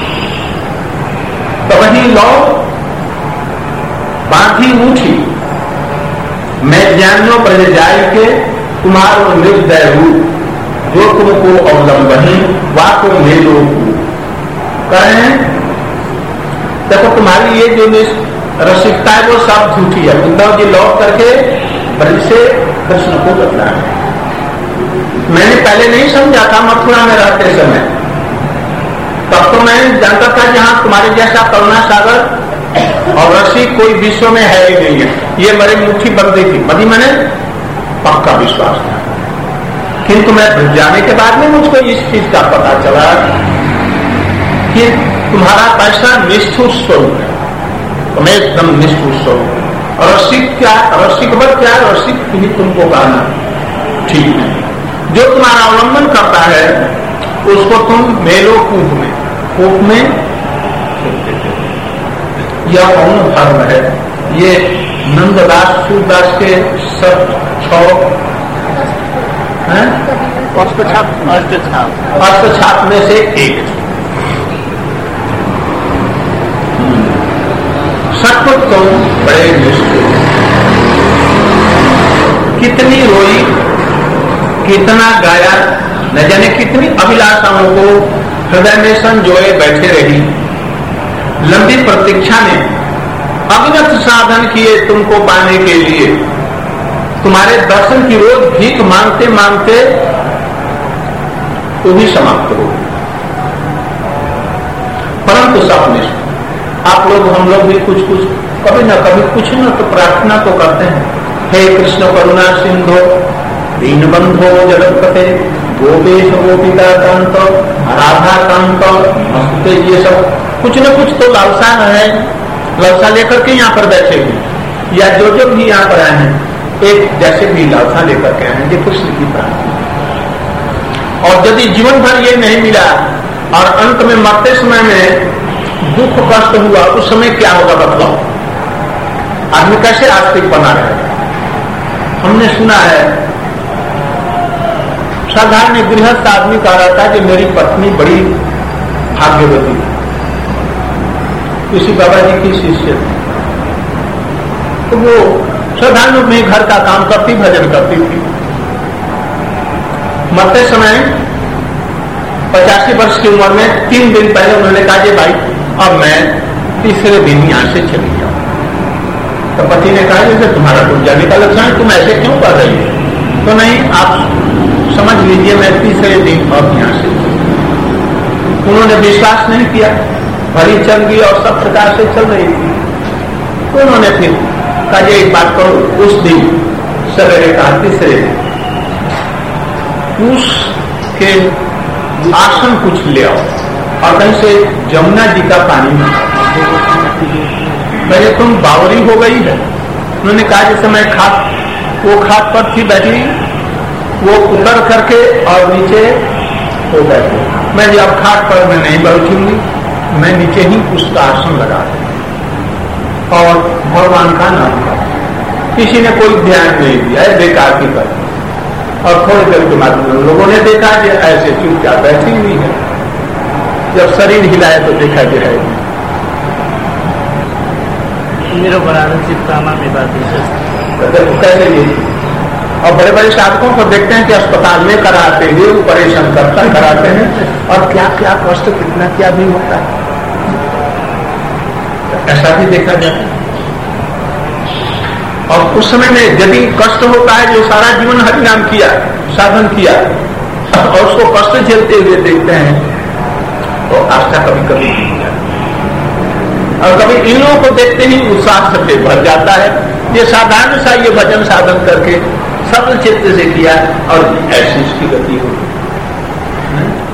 तभी लौ बांधी मुठी। मैं जानो पर जाय के तुम्हारो निर्दय रूप, जो तुमको अवलंबनी वाको मेलो करें। देखो तुम्हारी ये जो रसिकता है वो सब झूठी है। उद्धव जी लौट करके बलि से कृष्ण को बतलाया। मैंने पहले नहीं समझा था मथुरा में रहते समय, तब तो मैं जानता था जहां तुम्हारे जैसा करुणा सागर और रसिक कोई विश्व में है ही नहीं है। ये मेरी मुट्ठी बंदी थी, बदी मैंने पक्का विश्वास था। किंतु मैं जाने के बाद में मुझको इस चीज का पता चला कि तुम्हारा पैसा निष्ठुर स्वरूप है, तुम्हें एकदम निष्ठुर स्वरूप। रसिक क्या, रसिक बल क्या, रसिक ही तुमको कहना। ठीक नहीं। जो तुम्हारा अवलंबन करता है उसको तुम मेलो कूप में कूप में यह कौन धर्म है? ये नंददास सूरदास के सब छह अष्टछाप में से एक। सचमुच तुम बड़े निष्ठुर, कितनी रोई, कितना गाया, न जाने कितनी अभिलाषाओं को हृदय में संजोए बैठे रही। लंबी प्रतीक्षा ने अविरत साधन किए तुमको पाने के लिए। तुम्हारे दर्शन की रोज भीख मांगते मांगते तो भी समाप्त हो, परंतु सपने आप लोग हम लोग भी कुछ कुछ कभी न कभी कुछ न तो प्रार्थना तो करते हैं। हे कृष्ण करुणा सिंधो दीनबंधो जगतपते गोपेश गोपिका कांत राधा कांत मस्तुते, ये सब कुछ न कुछ तो लालसा है, लालसा लेकर के यहाँ पर बैठे हुए या जो जो भी यहाँ पर आए हैं एक जैसे भी लालसा लेकर के आए हैं कि कृष्ण की प्रार्थना। और यदि जीवन भर ये नहीं मिला और अंत में मरते समय में दुख कष्ट हुआ, उस समय क्या होगा बतलाओ? आदमी कैसे आस्तिक बना रहेगा? हमने सुना है साधारण गृहस्थ आदमी कह रहा था कि मेरी पत्नी बड़ी भाग्यवती है, किसी बाबा जी की शिष्य थी, तो वो साधारण रूप में घर का काम करती, भजन करती थी। मरते समय पचासी वर्ष की उम्र में तीन दिन पहले उन्होंने कहा कि भाई अब मैं तीसरे दिन यहां से चली जाऊं। तो पति ने कहा जैसे तुम्हारा कुछ जाने का लक्षण, तुम ऐसे क्यों कर रही हो? तो नहीं, आप समझ लीजिए मैं तीसरे दिन अब यहां से। उन्होंने विश्वास नहीं किया, भरी चल गई और सब प्रकार से चल रही थी। तो उन्होंने फिर कहा एक बात करो, उस दिन सवेरे कहा तीसरे दिन उस के आसन कुछ ले आओ और कहीं से जमुना जी का पानी में पहले तुम बावरी हो गई है। उन्होंने कहा जैसे मैं खाट वो खाट पर थी बैठी, वो उतर करके और नीचे हो बैठी, मैं जब खाट पर मैं नहीं बैठूंगी, मैं नीचे ही उसका आसन लगा दूं और भगवान का नाम कर। किसी ने कोई ध्यान नहीं दिया, बेकार की कर। और थोड़ी देर के बाद लोगों ने देखा कि ऐसे चुपचाप बैठी हुई है। जब शरीर हिलाए तो देखा कि है मेरा वाराणसी प्राणा में बात कैसे ये। और बड़े बड़े साधकों को देखते हैं कि अस्पताल में कराते हुए ऑपरेशन करता कराते हैं और क्या क्या कष्ट कितना क्या भी होता है, ऐसा भी देखा जाता है। और उस समय में यदि कष्ट होता है, जो सारा जीवन हरिनाम किया, साधन किया और उसको कष्ट झेलते हुए देखते हैं, तो आस्था कभी कभी नहीं जाती। और कभी इन लोगों को देखते ही उत्साह से भर जाता है। ये साधारण सा ये भजन साधन करके सरल चित्त से किया और ऐसी इसकी गति होगी।